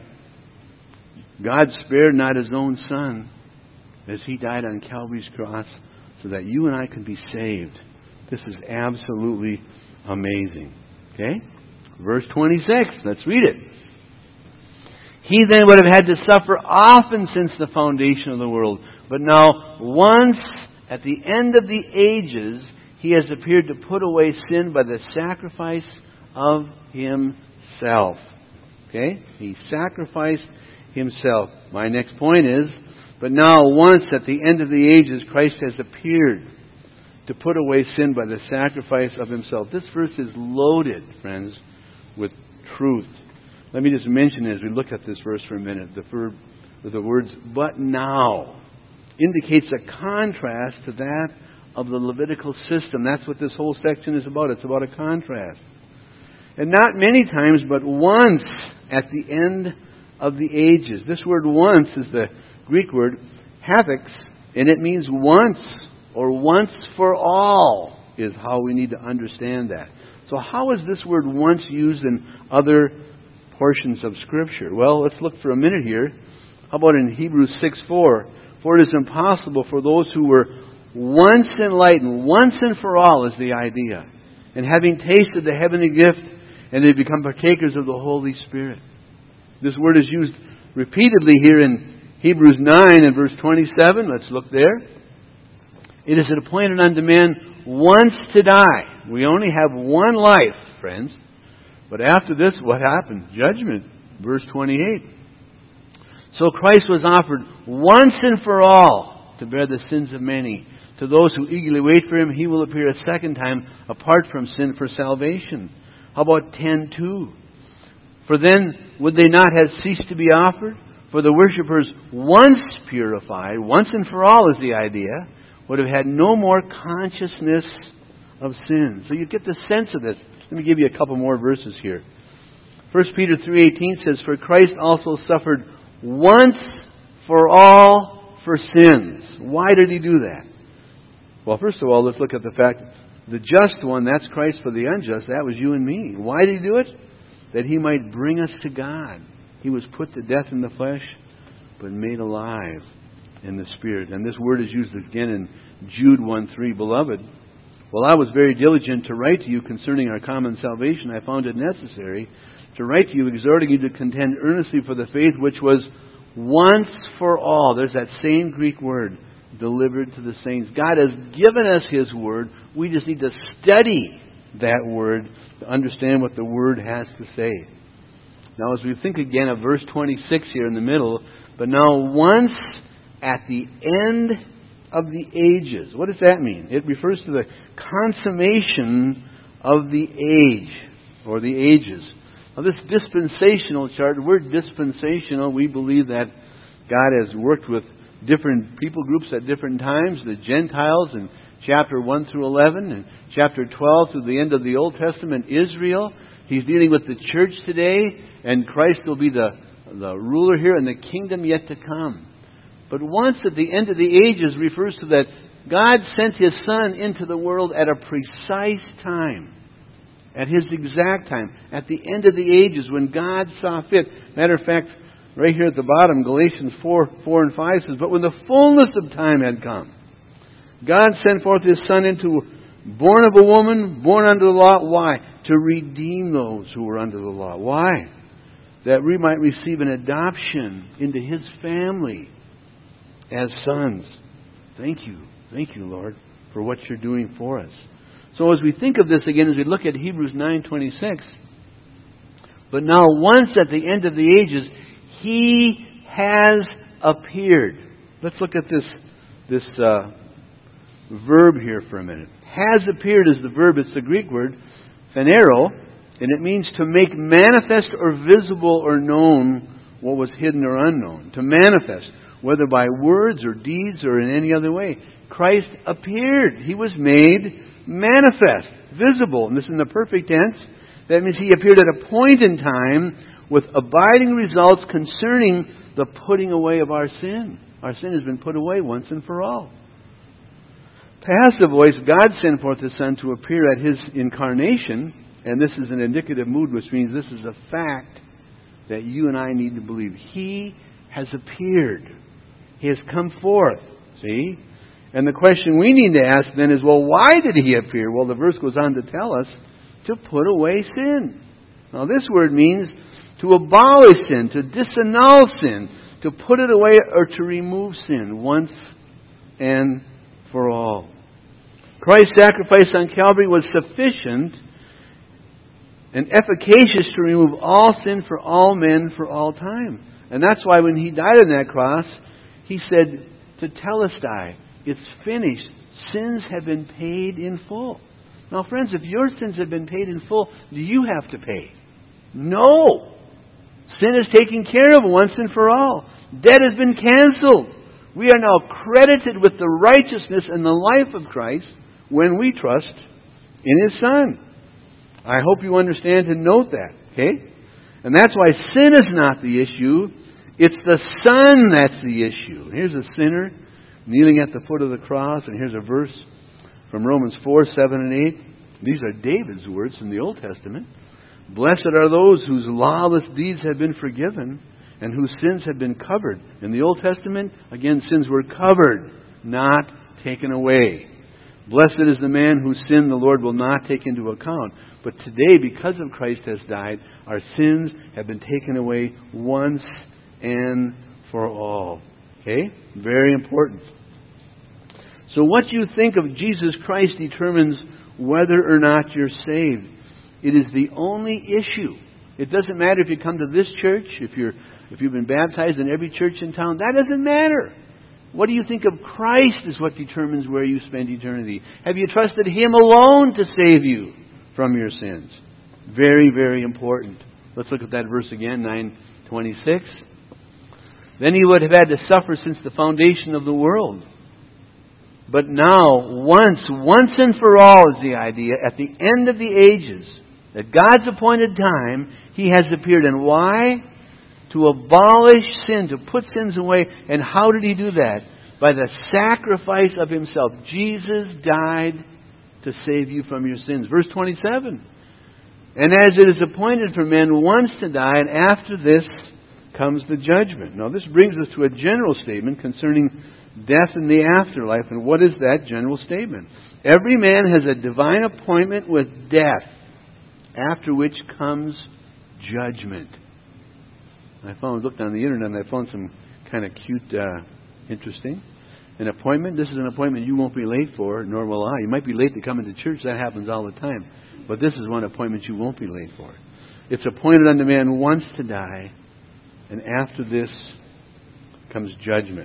God spared not His own Son as He died on Calvary's cross so that you and I can be saved. This is absolutely amazing. Okay? Verse 26. Let's read it. He then would have had to suffer often since the foundation of the world. But now, once at the end of the ages, He has appeared to put away sin by the sacrifice of Himself. Okay? He sacrificed Himself. My next point is, but now once at the end of the ages, Christ has appeared to put away sin by the sacrifice of Himself. This verse is loaded, friends, with truth. Let me just mention as we look at this verse for a minute, the words, but now, indicates a contrast to that of the Levitical system. That's what this whole section is about. It's about a contrast. And not many times, but once at the end of the ages. This word once is the Greek word hapax, and it means once, or once for all, is how we need to understand that. So how is this word once used in other portions of Scripture? Well, let's look for a minute here. How about in Hebrews 6:4? For it is impossible for those who were once enlightened, once and for all is the idea, and having tasted the heavenly gift, and they become partakers of the Holy Spirit. This word is used repeatedly here in Hebrews 9 and verse 27. Let's look there. It is appointed unto man once to die. We only have one life, friends. But after this, what happened? Judgment. Verse 28. So Christ was offered once and for all to bear the sins of many. To those who eagerly wait for Him, He will appear a second time apart from sin for salvation. How about 10:2? For then would they not have ceased to be offered? For the worshippers, once purified, once and for all is the idea, would have had no more consciousness of sin. So you get the sense of this. Let me give you a couple more verses here. 1 Peter 3:18 says, for Christ also suffered once for all for sins. Why did He do that? Well, first of all, let's look at the fact the just one, that's Christ. For the unjust, that was you and me. Why did He do it? That He might bring us to God. He was put to death in the flesh, but made alive in the Spirit. And this word is used again in Jude 1:3. Beloved, while I was very diligent to write to you concerning our common salvation, I found it necessary to write to you, exhorting you to contend earnestly for the faith which was once for all. There's that same Greek word, delivered to the saints. God has given us His Word. We just need to study that Word to understand what the Word has to say. Now, as we think again of verse 26 here in the middle, but now once at the end of the ages. What does that mean? It refers to the consummation of the age, or the ages. Now, this dispensational chart, the word dispensational, we believe that God has worked with different people groups at different times. The Gentiles in chapter 1 through 11, and chapter 12 through the end of the Old Testament, Israel. He's dealing with the church today, and Christ will be the ruler here in the kingdom yet to come. But once at the end of the ages refers to that God sent His Son into the world at a precise time. At His exact time. At the end of the ages when God saw fit. Matter of fact, right here at the bottom, Galatians 4 and 5 says, but when the fullness of time had come, God sent forth His Son born of a woman, born under the law. Why? To redeem those who were under the law. Why? That we might receive an adoption into His family as sons. Thank you, Lord, for what You're doing for us. So as we think of this again, as we look at Hebrews 9:26, but now once at the end of the ages, He has appeared. Let's look at this verb here for a minute. Has appeared is the verb. It's the Greek word phanero, and it means to make manifest or visible or known what was hidden or unknown. To manifest, whether by words or deeds or in any other way. Christ appeared. He was made manifest, visible. And this is in the perfect tense. That means He appeared at a point in time with abiding results concerning the putting away of our sin. Our sin has been put away once and for all. Passive voice, God sent forth His Son to appear at His incarnation, and this is an indicative mood, which means this is a fact that you and I need to believe. He has appeared. He has come forth. See? And the question we need to ask then is, well, why did He appear? Well, the verse goes on to tell us, to put away sin. Now, this word means to abolish sin, to disannul sin, to put it away or to remove sin once and for all. Christ's sacrifice on Calvary was sufficient and efficacious to remove all sin for all men for all time. And that's why when He died on that cross, He said, Tetelestai, it's finished. Sins have been paid in full. Now, friends, if your sins have been paid in full, do you have to pay? No. Sin is taken care of once and for all. Debt has been canceled. We are now credited with the righteousness and the life of Christ when we trust in His Son. I hope you understand and note that. Okay? And that's why sin is not the issue. It's the Son that's the issue. Here's a sinner kneeling at the foot of the cross, and here's a verse from Romans 4, 7, and 8. These are David's words in the Old Testament. Blessed are those whose lawless deeds have been forgiven and whose sins have been covered. In the Old Testament, again, sins were covered, not taken away. Blessed is the man whose sin the Lord will not take into account. But today, because of Christ has died, our sins have been taken away once and for all. Okay? Very important. So what you think of Jesus Christ determines whether or not you're saved. It is the only issue. It doesn't matter if you come to this church, if you've been baptized in every church in town. That doesn't matter. What do you think of Christ is what determines where you spend eternity. Have you trusted Him alone to save you from your sins? Very, very important. Let's look at that verse again, 9:26. Then He would have had to suffer since the foundation of the world. But now, once and for all is the idea, at the end of the ages, at God's appointed time, He has appeared. And why? To abolish sin, to put sins away. And how did He do that? By the sacrifice of Himself. Jesus died to save you from your sins. Verse 27. And as it is appointed for men once to die, and after this comes the judgment. Now this brings us to a general statement concerning death in the afterlife. And what is that general statement? Every man has a divine appointment with death, after which comes judgment. Looked on the internet and I found some kind of cute, interesting. An appointment, this is an appointment you won't be late for, nor will I. You might be late to come into church, that happens all the time. But this is one appointment you won't be late for. It's appointed unto man once to die, and after this comes judgment.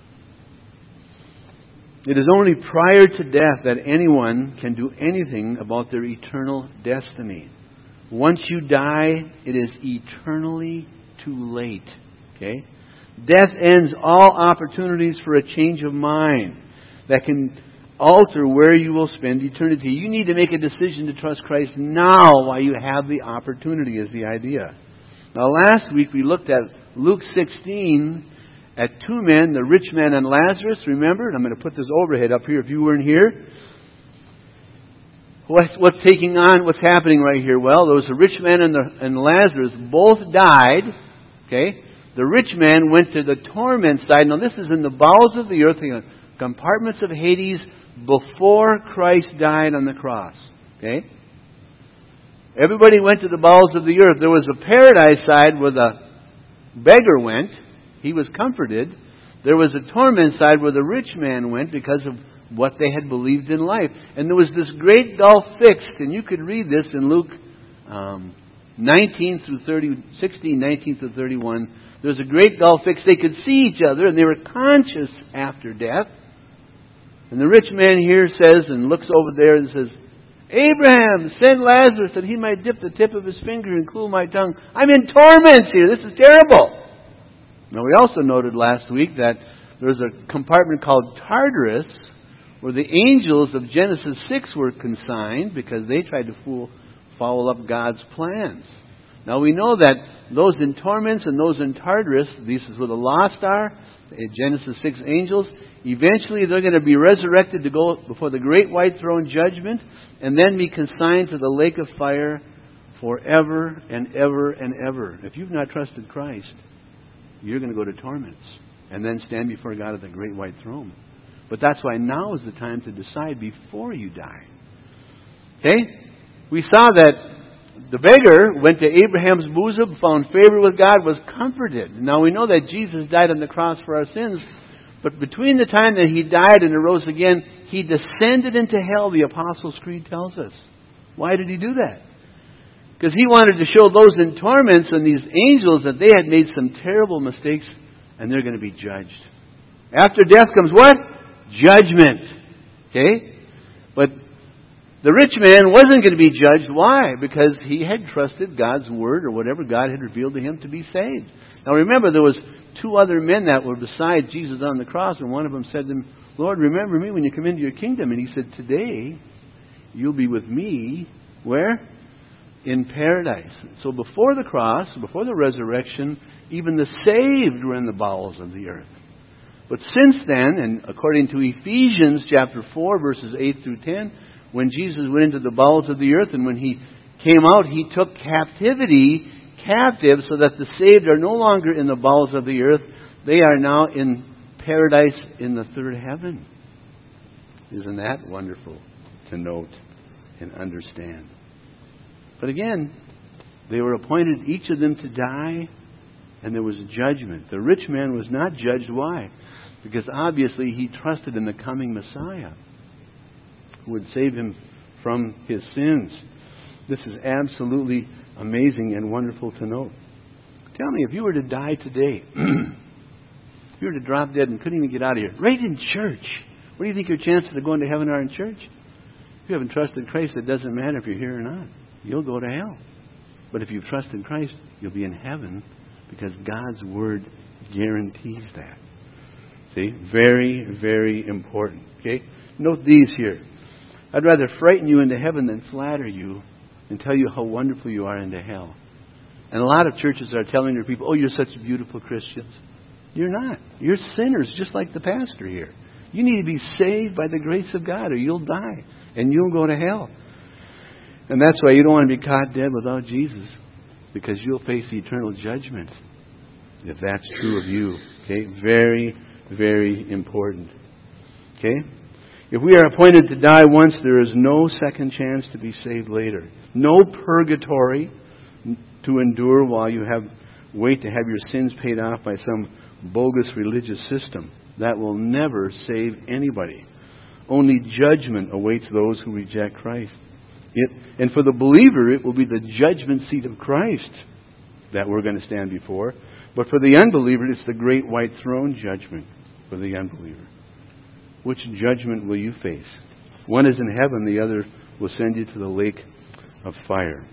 It is only prior to death that anyone can do anything about their eternal destiny. Once you die, it is eternally too late. Okay? Death ends all opportunities for a change of mind that can alter where you will spend eternity. You need to make a decision to trust Christ now while you have the opportunity, is the idea. Now last week we looked at Luke 16 at two men, the rich man and Lazarus. Remember? I'm going to put this overhead up here if you weren't here. What's happening right here? Well, there was a rich man and Lazarus. Both died. Okay? The rich man went to the torment side. Now this is in the bowels of the earth, the compartments of Hades, before Christ died on the cross. Okay? Everybody went to the bowels of the earth. There was a paradise side where the beggar went. He was comforted. There was a torment side where the rich man went because of what they had believed in life. And there was this great gulf fixed, and you could read this in Luke 16, 19 through 31. There was a great gulf fixed. They could see each other, and they were conscious after death. And the rich man here says, and looks over there and says, Abraham, send Lazarus that he might dip the tip of his finger and cool my tongue. I'm in torments here. This is terrible. Now, we also noted last week that there was a compartment called Tartarus, where the angels of Genesis 6 were consigned because they tried to foul up God's plans. Now, we know that those in torments and those in Tartarus, these is where the lost are, Genesis 6 angels, eventually they're going to be resurrected to go before the great white throne judgment and then be consigned to the lake of fire forever and ever and ever. If you've not trusted Christ, you're going to go to torments and then stand before God at the great white throne. But that's why now is the time to decide before you die. Okay? We saw that the beggar went to Abraham's bosom, found favor with God, was comforted. Now we know that Jesus died on the cross for our sins, but between the time that He died and arose again, He descended into hell, the Apostles' Creed tells us. Why did He do that? Because He wanted to show those in torments and these angels that they had made some terrible mistakes and they're going to be judged. After death comes what? Judgment. Okay? But the rich man wasn't going to be judged. Why? Because he had trusted God's Word or whatever God had revealed to him to be saved. Now remember, there was 2 other men that were beside Jesus on the cross, and one of them said to him, Lord, remember me when you come into your kingdom. And He said, today you'll be with me, where? In paradise. So before the cross, before the resurrection, even the saved were in the bowels of the earth. But since then, and according to Ephesians chapter 4, verses 8 through 10, when Jesus went into the bowels of the earth and when He came out, He took captivity captive so that the saved are no longer in the bowels of the earth. They are now in paradise in the third heaven. Isn't that wonderful to note and understand? But again, they were appointed, each of them, to die, and there was judgment. The rich man was not judged. Why? Because obviously he trusted in the coming Messiah who would save him from his sins. This is absolutely amazing and wonderful to know. Tell me, if you were to die today, if you were to drop dead and couldn't even get out of here, right in church, what do you think your chances of going to heaven are in church? If you haven't trusted Christ, it doesn't matter if you're here or not. You'll go to hell. But if you've trusted Christ, you'll be in heaven because God's Word guarantees that. See? Very, very important. Okay? Note these here. I'd rather frighten you into heaven than flatter you and tell you how wonderful you are into hell. And a lot of churches are telling their people, oh, you're such beautiful Christians. You're not. You're sinners just like the pastor here. You need to be saved by the grace of God or you'll die and you'll go to hell. And that's why you don't want to be caught dead without Jesus, because you'll face eternal judgment if that's true of you. Okay? Very, very important. Okay? If we are appointed to die once, there is no second chance to be saved later. No purgatory to endure while you wait to have your sins paid off by some bogus religious system. That will never save anybody. Only judgment awaits those who reject Christ. And for the believer, it will be the judgment seat of Christ that we're going to stand before. But for the unbeliever, it's the great white throne judgment for the unbeliever. Which judgment will you face? One is in heaven, the other will send you to the lake of fire.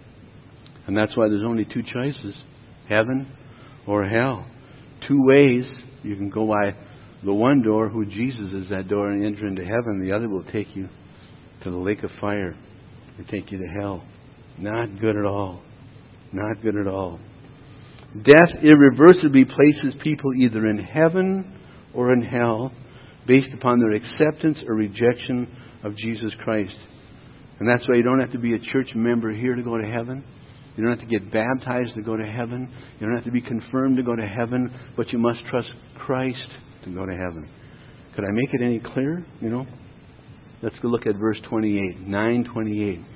And that's why there's only 2 choices, heaven or hell. 2 ways. You can go by the one door, who Jesus is that door, and enter into heaven. The other will take you to the lake of fire. Or take you to hell. Not good at all. Not good at all. Death irreversibly places people either in heaven or in hell based upon their acceptance or rejection of Jesus Christ. And that's why you don't have to be a church member here to go to heaven. You don't have to get baptized to go to heaven. You don't have to be confirmed to go to heaven. But you must trust Christ to go to heaven. Could I make it any clearer? Let's go look at verse 28, 9:28.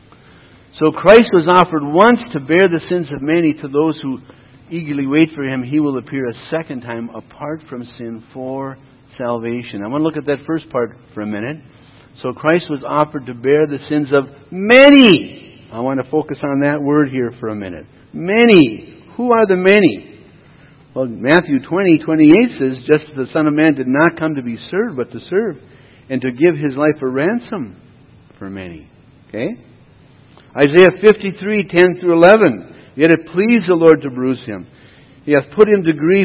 So Christ was offered once to bear the sins of many. To those who eagerly wait for Him, He will appear a second time apart from sin for salvation. I want to look at that first part for a minute. So Christ was offered to bear the sins of many. I want to focus on that word here for a minute. Many. Who are the many? Well, Matthew 20:28 says, just as the Son of Man did not come to be served, but to serve, and to give His life a ransom for many. Okay? Isaiah 53:10 through 11. Yet it pleased the Lord to bruise Him. He hath put Him to grief.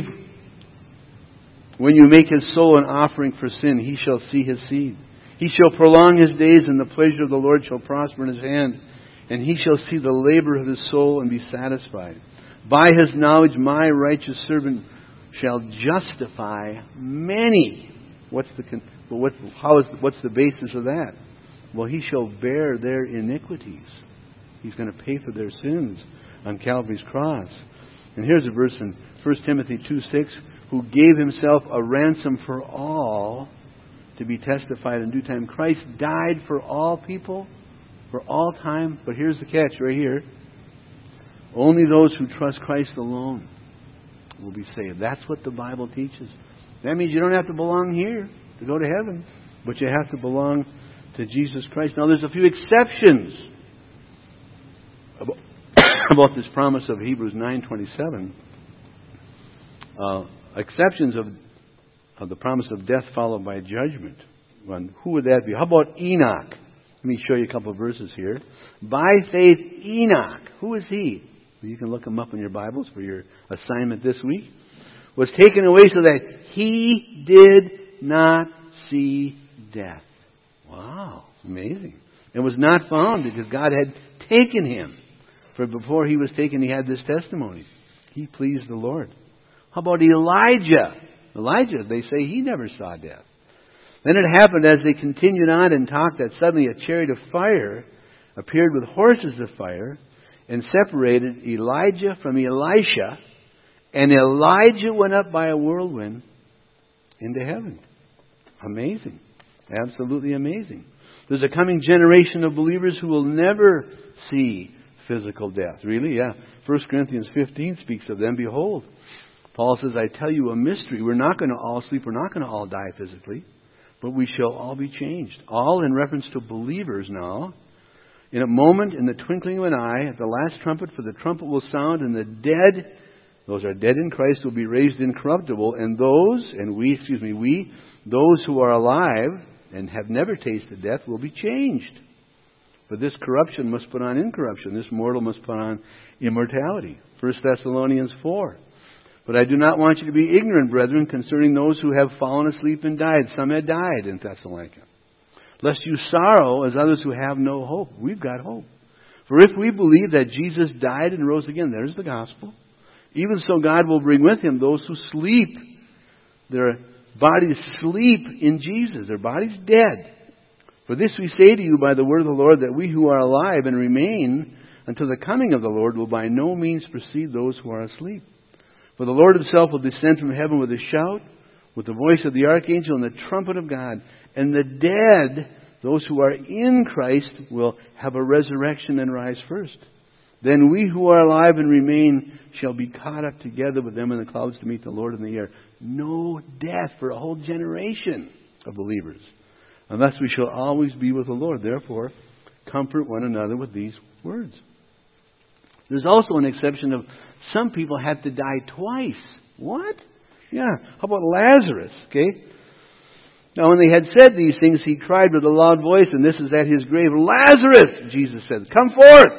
When you make His soul an offering for sin, He shall see His seed. He shall prolong His days, and the pleasure of the Lord shall prosper in His hand. And He shall see the labor of His soul and be satisfied. By His knowledge my righteous servant shall justify many. What's the basis of that? Well, He shall bear their iniquities. He's going to pay for their sins on Calvary's cross. And here's a verse in 1 Timothy 2:6, who gave Himself a ransom for all to be testified in due time. Christ died for all people, for all time. But here's the catch right here. Only those who trust Christ alone will be saved. That's what the Bible teaches. That means you don't have to belong here to go to heaven. but you have to belong to Jesus Christ. Now, there's a few exceptions about this promise of Hebrews 9:27. Exceptions of the promise of death followed by judgment. Well, who would that be? How about Enoch? Let me show you a couple of verses here. By faith, Enoch. Who is he? You can look him up in your Bibles for your assignment this week. Was taken away so that he did not see death. Wow, amazing. And was not found because God had taken him. For before he was taken, he had this testimony. He pleased the Lord. How about Elijah? Elijah, they say he never saw death. Then it happened as they continued on and talked that suddenly a chariot of fire appeared with horses of fire and separated Elijah from Elisha. And Elijah went up by a whirlwind into heaven. Amazing. Absolutely amazing. There's a coming generation of believers who will never see physical death. Really? Yeah. 1 Corinthians 15 speaks of them. Behold, Paul says, I tell you a mystery. We're not going to all sleep. We're not going to all die physically. But we shall all be changed. All in reference to believers now. In a moment, in the twinkling of an eye, at the last trumpet, for the trumpet will sound, and the dead, those are dead in Christ, will be raised incorruptible, and we, those who are alive and have never tasted death, will be changed. But this corruption must put on incorruption. This mortal must put on immortality. 1 Thessalonians 4. But I do not want you to be ignorant, brethren, concerning those who have fallen asleep and died. Some had died in Thessalonica. Lest you sorrow as others who have no hope. We've got hope. For if we believe that Jesus died and rose again, there's the gospel. Even so God will bring with him those who sleep. Their bodies sleep in Jesus. Their bodies dead. For this we say to you by the word of the Lord, that we who are alive and remain until the coming of the Lord will by no means precede those who are asleep. For the Lord himself will descend from heaven with a shout, with the voice of the archangel and the trumpet of God. And the dead, those who are in Christ, will have a resurrection and rise first. Then we who are alive and remain shall be caught up together with them in the clouds to meet the Lord in the air. No death for a whole generation of believers, unless we shall always be with the Lord. Therefore, comfort one another with these words. There's also an exception of some people had to die twice. What? Yeah. How about Lazarus? Okay. Now, when they had said these things, he cried with a loud voice, and this is at his grave, Lazarus, Jesus said, come forth.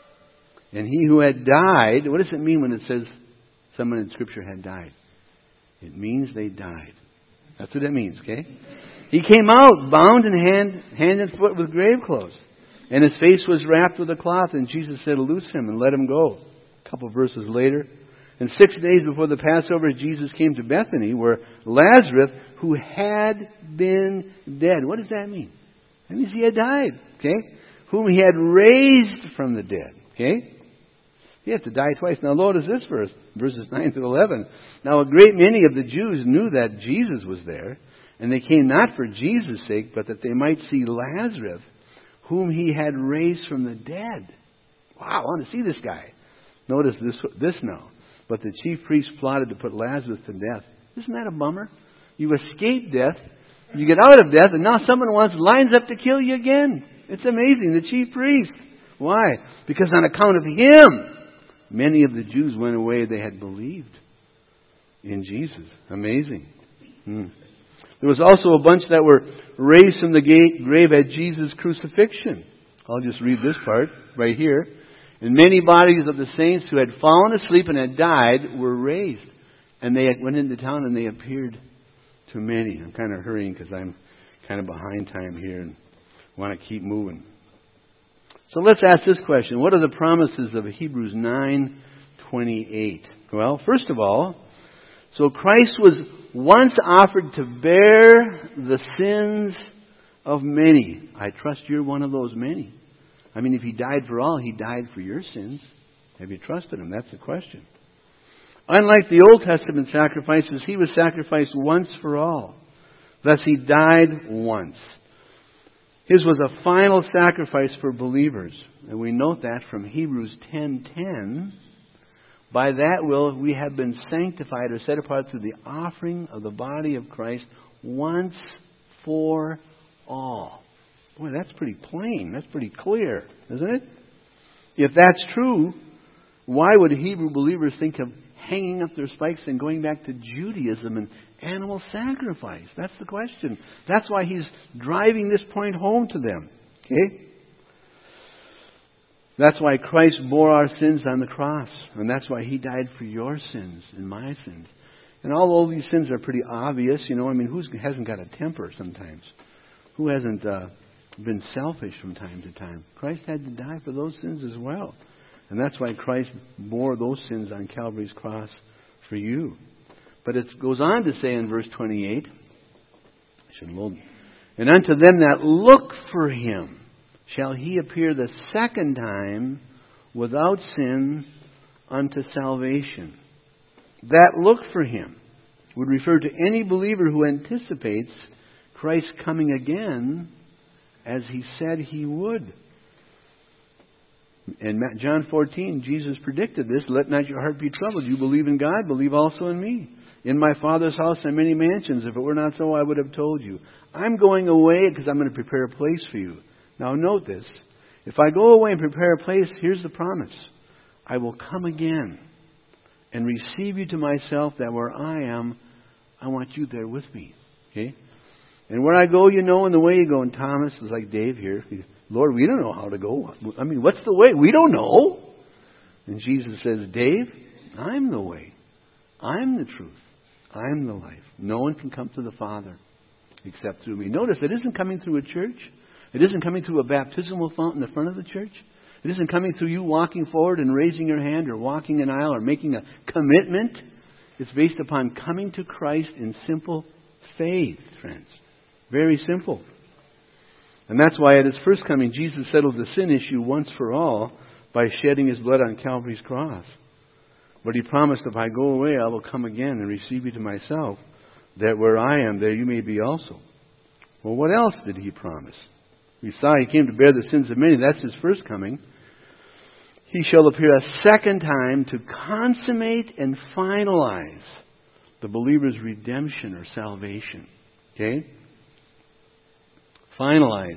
And he who had died, what does it mean when it says someone in Scripture had died? It means they died. That's what it means, okay? He came out, bound in hand and foot with grave clothes. And his face was wrapped with a cloth, and Jesus said, loose him and let him go. A couple of verses later, and 6 days before the Passover, Jesus came to Bethany, where Lazarus, who had been dead. What does that mean? That means he had died, okay? Whom he had raised from the dead, okay? You have to die twice. Now, notice this verse, verses 9 to 11. Now, a great many of the Jews knew that Jesus was there, and they came not for Jesus' sake, but that they might see Lazarus, whom he had raised from the dead. Wow, I want to see this guy. Notice this now. But the chief priests plotted to put Lazarus to death. Isn't that a bummer? You escape death, you get out of death, and now someone lines up to kill you again. It's amazing. The chief priest. Why? Because on account of him, many of the Jews went away. They had believed in Jesus. Amazing. There was also a bunch that were raised from the grave at Jesus' crucifixion. I'll just read this part right here. And many bodies of the saints who had fallen asleep and had died were raised. And they went into town and they appeared to many. I'm kind of hurrying because I'm kind of behind time here and want to keep moving. So let's ask this question. What are the promises of Hebrews 9:28? Well, first of all, so Christ was once offered to bear the sins of many. I trust you're one of those many. I mean, if he died for all, he died for your sins. Have you trusted him? That's the question. Unlike the Old Testament sacrifices, he was sacrificed once for all. Thus, he died once. His was a final sacrifice for believers. And we note that from Hebrews 10:10. By that will we have been sanctified or set apart through the offering of the body of Christ once for all. Boy, that's pretty plain. That's pretty clear, isn't it? If that's true, why would Hebrew believers think of hanging up their spikes and going back to Judaism and animal sacrifice? That's the question. That's why he's driving this point home to them. Okay? That's why Christ bore our sins on the cross. And that's why He died for your sins and my sins. And although these sins are pretty obvious, who hasn't got a temper sometimes? Who hasn't been selfish from time to time? Christ had to die for those sins as well. And that's why Christ bore those sins on Calvary's cross for you. But it goes on to say in verse 28, and unto them that look for Him shall He appear the second time without sin unto salvation. That look for Him would refer to any believer who anticipates Christ coming again as He said He would. In John 14, Jesus predicted this. Let not your heart be troubled. You believe in God, believe also in me. In my Father's house are many mansions. If it were not so, I would have told you. I'm going away because I'm going to prepare a place for you. Now note this. If I go away and prepare a place, here's the promise. I will come again and receive you to myself, that where I am, I want you there with me. Okay? And where I go, and the way you go. And Thomas is like Dave here. Lord, we don't know how to go. What's the way? We don't know. And Jesus says, Dave, I'm the way. I'm the truth. I'm the life. No one can come to the Father except through me. Notice, it isn't coming through a church. It isn't coming through a baptismal font in the front of the church. It isn't coming through you walking forward and raising your hand or walking an aisle or making a commitment. It's based upon coming to Christ in simple faith, friends. Very simple. And that's why at His first coming, Jesus settled the sin issue once for all by shedding His blood on Calvary's cross. But He promised, if I go away, I will come again and receive you to myself, that where I am, there you may be also. Well, what else did He promise? We saw He came to bear the sins of many. That's His first coming. He shall appear a second time to consummate and finalize the believer's redemption or salvation. Okay? Finalize.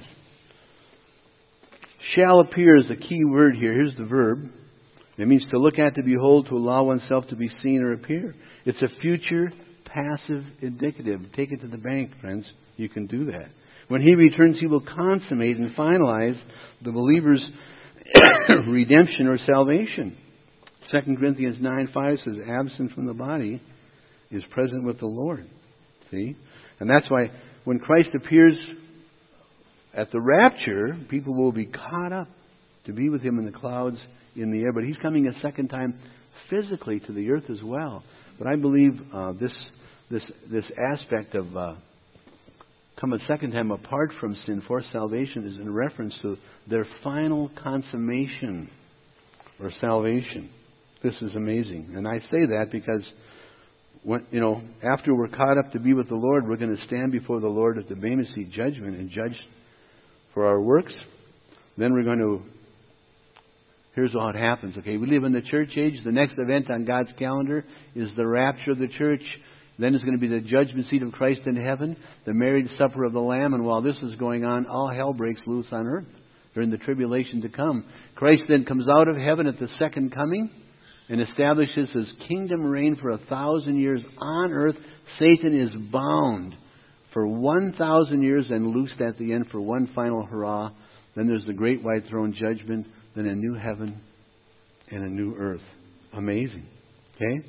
Shall appear is the key word here. Here's the verb. It means to look at, to behold, to allow oneself to be seen or appear. It's a future passive indicative. Take it to the bank, friends. You can do that. When He returns, He will consummate and finalize the believer's redemption or salvation. 2 Corinthians 9:5 says, absent from the body is present with the Lord. See? And that's why when Christ appears at the rapture, people will be caught up to be with Him in the clouds in the air. But He's coming a second time physically to the earth as well. But I believe this aspect of come a second time apart from sin for salvation is in reference to their final consummation or salvation. This is amazing. And I say that because after we're caught up to be with the Lord, we're going to stand before the Lord at the Bema Seat judgment and judge for our works. Then we're going to... Here's how it happens. Okay, we live in the church age. The next event on God's calendar is the rapture of the church. Then it's going to be the judgment seat of Christ in heaven, the marriage supper of the Lamb. And while this is going on, all hell breaks loose on earth during the tribulation to come. Christ then comes out of heaven at the second coming and establishes His kingdom reign for 1,000 years on earth. Satan is bound for 1,000 years and loosed at the end for one final hurrah. Then there's the great white throne judgment. Then a new heaven and a new earth. Amazing. Okay?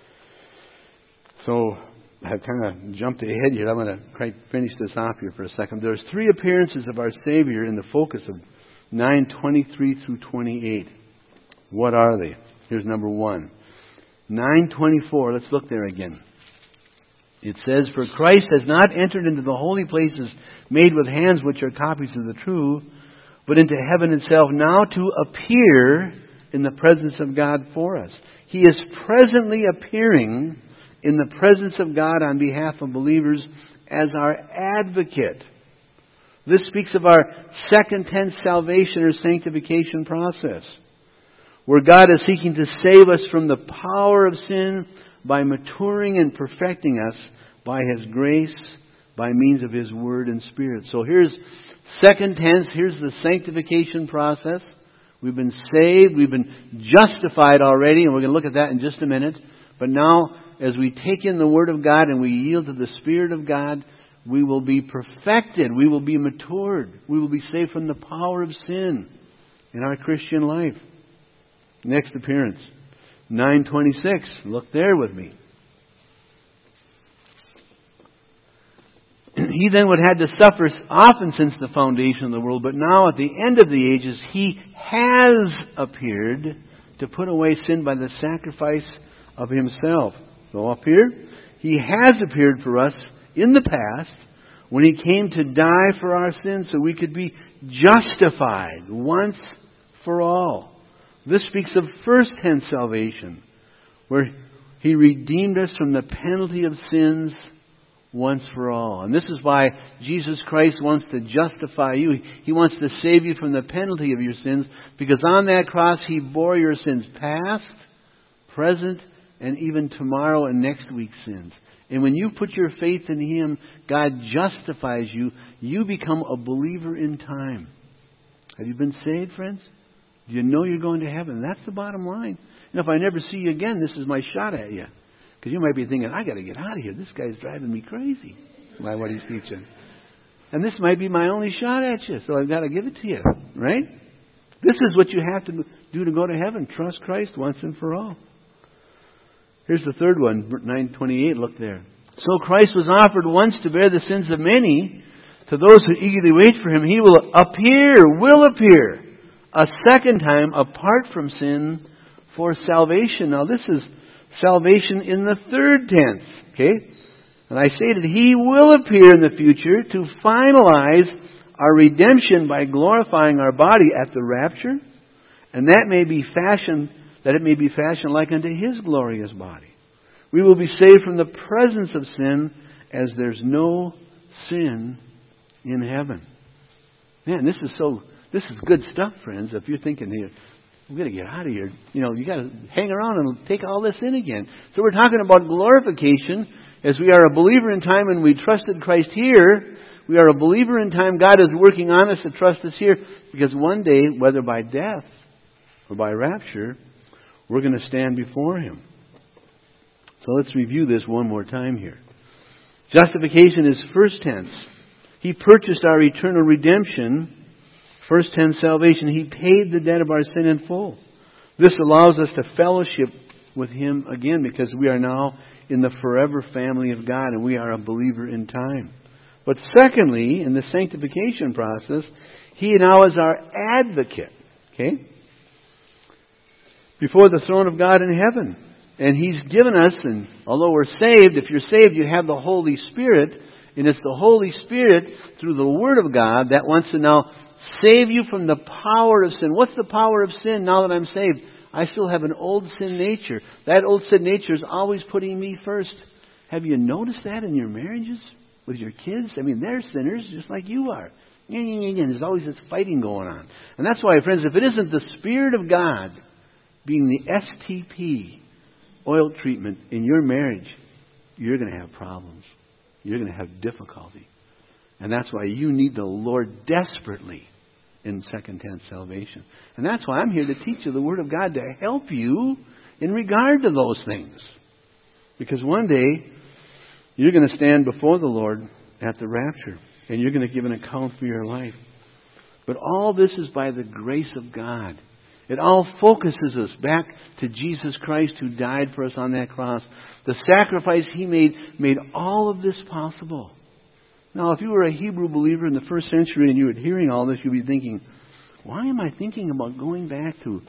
So, I've kind of jumped ahead here. I'm going to try to finish this off here for a second. There's 3 appearances of our Savior in the focus of 9:23 through 28. What are they? Here's number 1. 9:24. Let's look there again. It says, for Christ has not entered into the holy places made with hands, which are copies of the true, but into heaven itself, now to appear in the presence of God for us. He is presently appearing in the presence of God on behalf of believers as our advocate. This speaks of our second tense salvation or sanctification process, where God is seeking to save us from the power of sin by maturing and perfecting us by His grace by means of His Word and Spirit. So here's second tense. Here's the sanctification process. We've been saved. We've been justified already, and we're going to look at that in just a minute. But now, as we take in the Word of God and we yield to the Spirit of God, we will be perfected. We will be matured. We will be saved from the power of sin in our Christian life. Next appearance, 926. Look there with me. He then would have had to suffer often since the foundation of the world, but now at the end of the ages, He has appeared to put away sin by the sacrifice of Himself. So up here, He has appeared for us in the past when He came to die for our sins so we could be justified once for all. This speaks of first-hand salvation, where He redeemed us from the penalty of sins once for all. And this is why Jesus Christ wants to justify you. He wants to save you from the penalty of your sins, because on that cross He bore your sins past, present, and even tomorrow and next week's sins. And when you put your faith in Him, God justifies you. You become a believer in time. Have you been saved, friends? Do you know you're going to heaven? That's the bottom line. And if I never see you again, this is my shot at you. Because you might be thinking, I got to get out of here. This guy's driving me crazy by what he's teaching. And this might be my only shot at you, so I've got to give it to you. Right? This is what you have to do to go to heaven. Trust Christ once and for all. Here's the third one, 928. Look there. So Christ was offered once to bear the sins of many. To those who eagerly wait for Him, He will appear a second time apart from sin for salvation. Now this is salvation in the third tense. Okay? And I stated He will appear in the future to finalize our redemption by glorifying our body at the rapture, and that it may be fashioned like unto His glorious body. We will be saved from the presence of sin, as there's no sin in heaven. Man, this is good stuff, friends. If you're thinking here, we've got to get out of here. You got to hang around and take all this in again. So we're talking about glorification, as we are a believer in time and we trusted Christ here. We are a believer in time. God is working on us to trust us here, because one day, whether by death or by rapture, we're going to stand before Him. So let's review this one more time here. Justification is first tense. He purchased our eternal redemption. First tense salvation. He paid the debt of our sin in full. This allows us to fellowship with Him again, because we are now in the forever family of God and we are a believer in time. But secondly, in the sanctification process, He now is our advocate. Okay? Before the throne of God in heaven. And He's given us, and although we're saved, if you're saved, you have the Holy Spirit. And it's the Holy Spirit, through the Word of God, that wants to now save you from the power of sin. What's the power of sin now that I'm saved? I still have an old sin nature. That old sin nature is always putting me first. Have you noticed that in your marriages with your kids? I mean, they're sinners just like you are. There's always this fighting going on. And that's why, friends, if it isn't the Spirit of God being the STP oil treatment in your marriage, you're going to have problems. You're going to have difficulty. And that's why you need the Lord desperately in second tense salvation. And that's why I'm here to teach you the Word of God to help you in regard to those things. Because one day, you're going to stand before the Lord at the rapture. And you're going to give an account for your life. But all this is by the grace of God. It all focuses us back to Jesus Christ, who died for us on that cross. The sacrifice He made all of this possible. Now, if you were a Hebrew believer in the first century and you were hearing all this, you'd be thinking, why am I thinking about going back to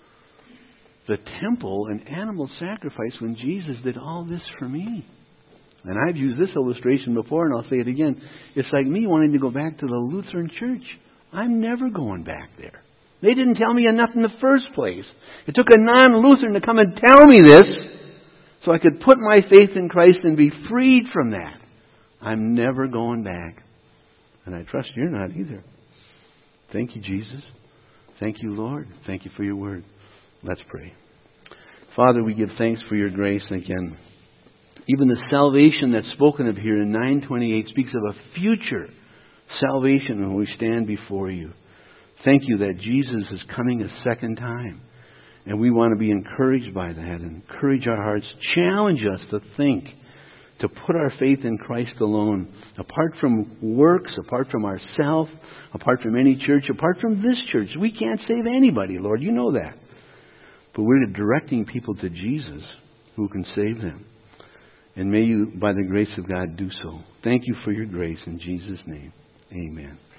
the temple and animal sacrifice when Jesus did all this for me? And I've used this illustration before, and I'll say it again. It's like me wanting to go back to the Lutheran Church. I'm never going back there. They didn't tell me enough in the first place. It took a non-Lutheran to come and tell me this so I could put my faith in Christ and be freed from that. I'm never going back. And I trust you're not either. Thank you, Jesus. Thank you, Lord. Thank you for your word. Let's pray. Father, we give thanks for your grace again. Even the salvation that's spoken of here in 9:28 speaks of a future salvation when we stand before you. Thank you that Jesus is coming a second time. And we want to be encouraged by that and encourage our hearts, challenge us to think, to put our faith in Christ alone, apart from works, apart from ourselves, apart from any church, apart from this church. We can't save anybody, Lord. You know that. But we're directing people to Jesus who can save them. And may you, by the grace of God, do so. Thank you for your grace in Jesus' name. Amen.